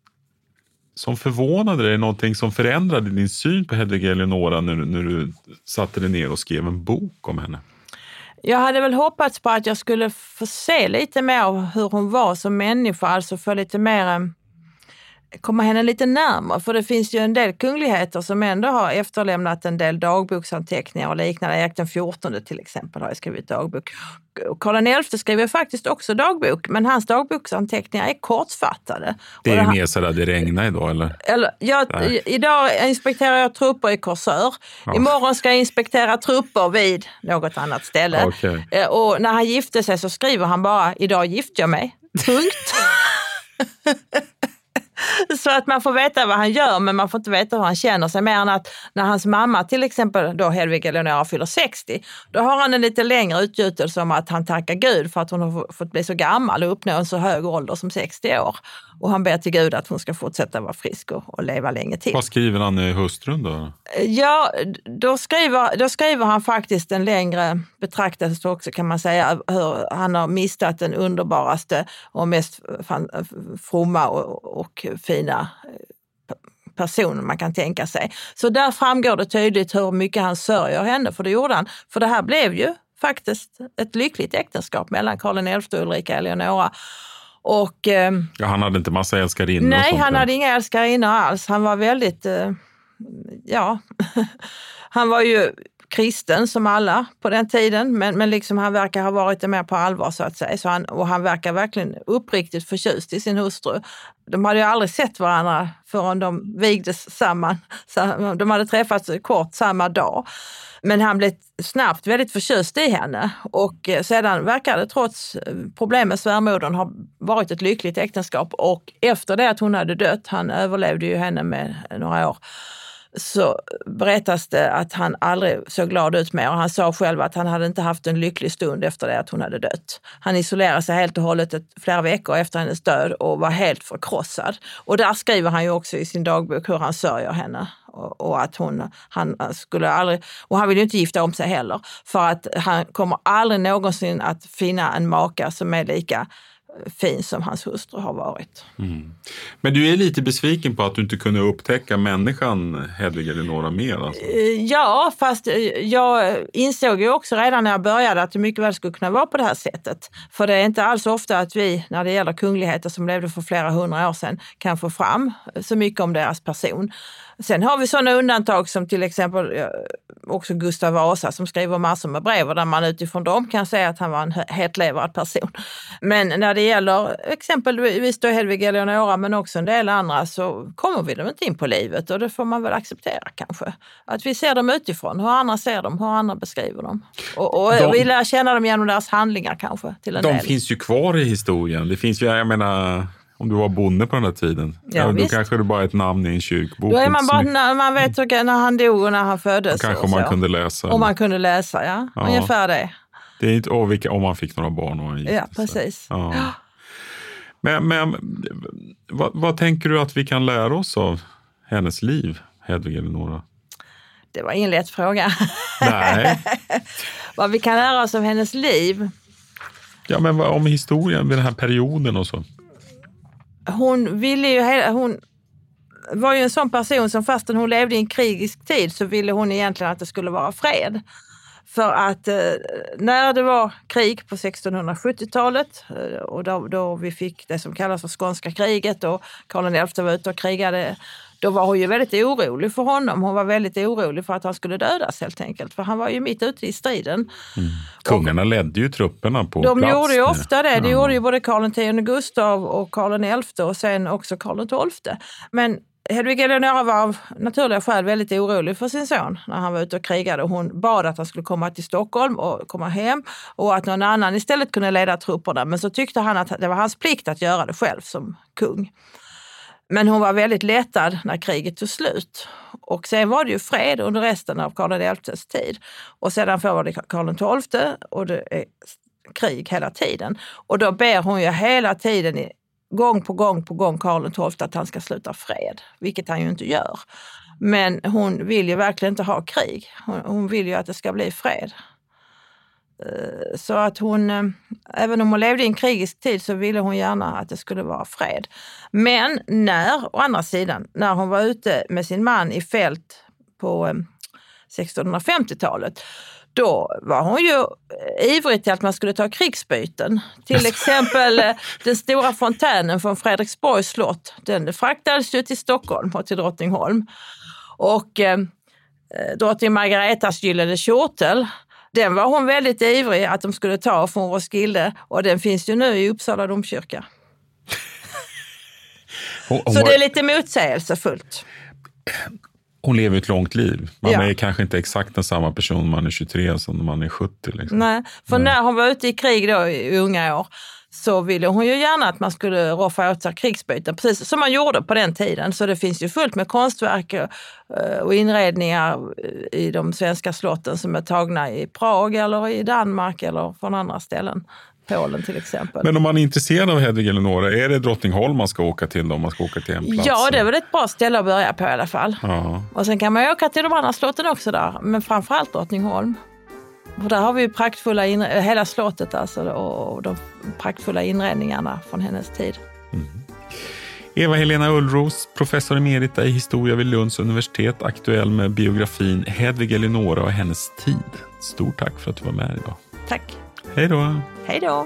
som förvånade dig? Någonting som förändrade din syn på Hedvig Eleonora när, när du satte dig ner och skrev en bok om henne? Jag hade väl hoppats på att jag skulle få se lite mer av hur hon var som människa, alltså få lite mer, komma henne lite närmare. För det finns ju en del kungligheter som ändå har efterlämnat en del dagboksanteckningar och liknande. Erik den fjortonde till exempel har jag skrivit dagbok. Karl den elfte skriver faktiskt också dagbok, men hans dagboksanteckningar är kortfattade. Det är ju det mer sådär det regnar idag, eller? eller jag, idag inspekterar jag trupper i Korsör. Ja. Imorgon ska jag inspektera trupper vid något annat ställe. Okay. Och när han gifte sig så skriver han bara, idag gifte jag mig. Punkt. Så att man får veta vad han gör, men man får inte veta hur han känner sig, mer än att när hans mamma till exempel då Hedvig Eleonora fyller sextio, då har han en lite längre utgjutelse om att han tackar Gud för att hon har fått bli så gammal och uppnå en så hög ålder som sextio år. Och han ber till Gud att hon ska fortsätta vara frisk och, och leva länge till. Vad skriver han i hustrun då? Ja, då skriver, då skriver han faktiskt en längre betraktelse också, kan man säga, hur han har mistat den underbaraste och mest fromma och, och fina personen man kan tänka sig. Så där framgår det tydligt hur mycket han sörjer henne, för det gjorde han. För det här blev ju faktiskt ett lyckligt äktenskap mellan Karl den elfte och Ulrika Eleonora. Och, eh, ja, han hade inte massa älskarinnor. Nej, han hade inga älskarinnor alls. Han var väldigt, eh, ja, han var ju kristen som alla på den tiden, men, men liksom han verkar ha varit det mer på allvar så att säga. Så han, och han verkar verkligen uppriktigt förtjust i sin hustru. De hade ju aldrig sett varandra förrän de vigdes samman. Så de hade träffats kort samma dag. Men han blev snabbt väldigt förtjust i henne, och sedan verkar det trots problem med svärmodern ha varit ett lyckligt äktenskap. Och efter det att hon hade dött, han överlevde ju henne med några år, så berättas det att han aldrig så glad ut mer. Och han sa själv att han hade inte haft en lycklig stund efter det att hon hade dött. Han isolerade sig helt och hållet ett, flera veckor efter hennes död och var helt förkrossad. Och där skriver han ju också i sin dagbok hur han sörjer henne. Och, och att hon, han skulle aldrig, och han vill ju inte gifta om sig heller. För att han kommer aldrig någonsin att finna en maka som är lika fin som hans hustru har varit. Mm. Men du är lite besviken på att du inte kunde upptäcka människan Hedvig Eleonora mer? Alltså. Ja, fast jag insåg ju också redan när jag började att det mycket väl skulle kunna vara på det här sättet. För det är inte alls ofta att vi, när det gäller kungligheter som levde för flera hundra år sedan, kan få fram så mycket om deras person. Sen har vi sådana undantag som till exempel också Gustav Vasa som skriver massor med brev, där man utifrån dem kan säga att han var en hetlevrad person. Men när det gäller exempelvis då Hedvig Eleonora, men också en del andra, så kommer vi dem inte in på livet, och det får man väl acceptera kanske. Att vi ser dem utifrån, hur andra ser dem, hur andra beskriver dem. Och, och de, vi lär känna dem genom deras handlingar kanske till en de del. De finns ju kvar i historien. Det finns ju, jag menar... Om du var bonde på den här tiden. Ja, då visst. Kanske det bara är ett namn i en kyrkbok. Då är man bara, när man vet när han dog och när han föddes. Och kanske och man kunde läsa. Om man kunde läsa, ja. ja. Ungefär det. Det är inte oh, vilka, om man fick några barn. Och gick, ja, precis. Ja. Ja. Men, men vad, vad tänker du att vi kan lära oss av hennes liv, Hedvig Eleonora? Det var ingen lätt fråga. Nej. Vad vi kan lära oss av hennes liv. Ja, men vad om historien vid den här perioden och så? Hon ville ju hela, hon var ju en sån person som fastän hon levde i en krigisk tid så ville hon egentligen att det skulle vara fred. För att eh, när det var krig på sextonhundrasjuttiotalet eh, och då, då vi fick det som kallas för Skånska kriget och Karl den elfte var ute och krigade, då var hon ju väldigt orolig för honom. Hon var väldigt orolig för att han skulle dödas helt enkelt. För han var ju mitt ute i striden. Mm. Kungarna och, ledde ju trupperna på de plats. De gjorde ju ofta det. Det ja. gjorde ju både Karl den tionde Gustav och Karl den elfte och sen också Karl den tolfte. Men Hedvig Eleonora var av naturliga skäl väldigt orolig för sin son när han var ute och krigade. Hon bad att han skulle komma till Stockholm och komma hem och att någon annan istället kunde leda trupperna. Men så tyckte han att det var hans plikt att göra det själv som kung. Men hon var väldigt lättad när kriget tog slut. Och sen var det ju fred under resten av Karl den elftes tid. Och sedan var det Karl den tolfte och det är krig hela tiden. Och då ber hon ju hela tiden i gång på gång på gång Karl den tolfte att han ska sluta fred, vilket han ju inte gör. Men hon vill ju verkligen inte ha krig. Hon, hon vill ju att det ska bli fred. Så att hon, även om hon levde i en krigisk tid så ville hon gärna att det skulle vara fred. Men när, å andra sidan, när hon var ute med sin man i fält på sextonhundrafemtiotalet, då var hon ju ivrig till att man skulle ta krigsbyten. Till exempel den stora fontänen från Fredriksborgs slott. Den fraktades ju till Stockholm och till Drottningholm. Och eh, drottning Margaretas gyllene kjortel, den var hon väldigt ivrig att de skulle ta från Roskilde. Och den finns ju nu i Uppsala domkyrka. hon, hon Så var... det är lite motsägelsefullt. Hon lever ett långt liv. Man ja. är kanske inte exakt den samma person när man är tjugotre som när man är sjuttio. Liksom. Nej, för Nej. när hon var ute i krig då i unga år så ville hon ju gärna att man skulle roffa åt sig krigsbyten. Precis som man gjorde på den tiden. Så det finns ju fullt med konstverk och inredningar i de svenska slotten som är tagna i Prag eller i Danmark eller från andra ställen. Polen till exempel. Men om man är intresserad av Hedvig Eleonora, är det Drottningholm man ska åka till då, om man ska åka till en plats? Ja, det är väl ett bra ställe att börja på i alla fall. Ja. Och sen kan man ju åka till de andra slotten också där, men framförallt Drottningholm. Och där har vi ju praktfulla inre- hela slottet alltså, och de praktfulla inredningarna från hennes tid. Mm. Eva-Helena Ullros, professor emerita i historia vid Lunds universitet, aktuell med biografin Hedvig Eleonora och hennes tid. Stort tack för att du var med idag. Tack. Hej då. Hej då.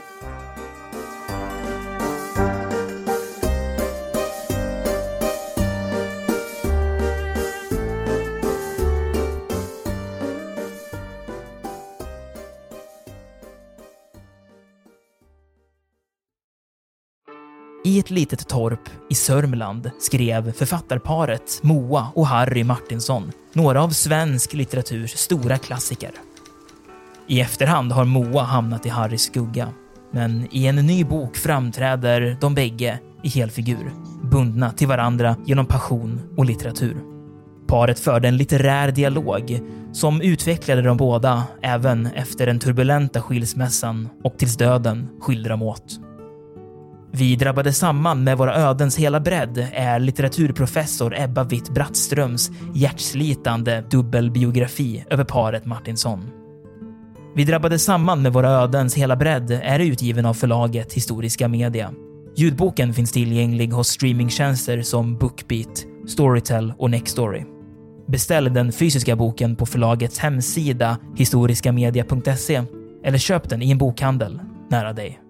I ett litet torp i Sörmland skrev författarparet Moa och Harry Martinsson några av svensk litteraturs stora klassiker. I efterhand har Moa hamnat i Harrys skugga, men i en ny bok framträder de bägge i helfigur, bundna till varandra genom passion och litteratur. Paret förde en litterär dialog som utvecklade de båda även efter den turbulenta skilsmässan och tills döden skilde dem åt. Vi drabbade samman med våra ödens hela bredd är litteraturprofessor Ebba Witt-Brattströms hjärtslitande dubbelbiografi över paret Martinsson. Vi drabbade samman med våra ödens hela bredd är utgiven av förlaget Historiska Media. Ljudboken finns tillgänglig hos streamingtjänster som Bookbeat, Storytel och Nextory. Beställ den fysiska boken på förlagets hemsida historiskamedia punkt se eller köp den i en bokhandel nära dig.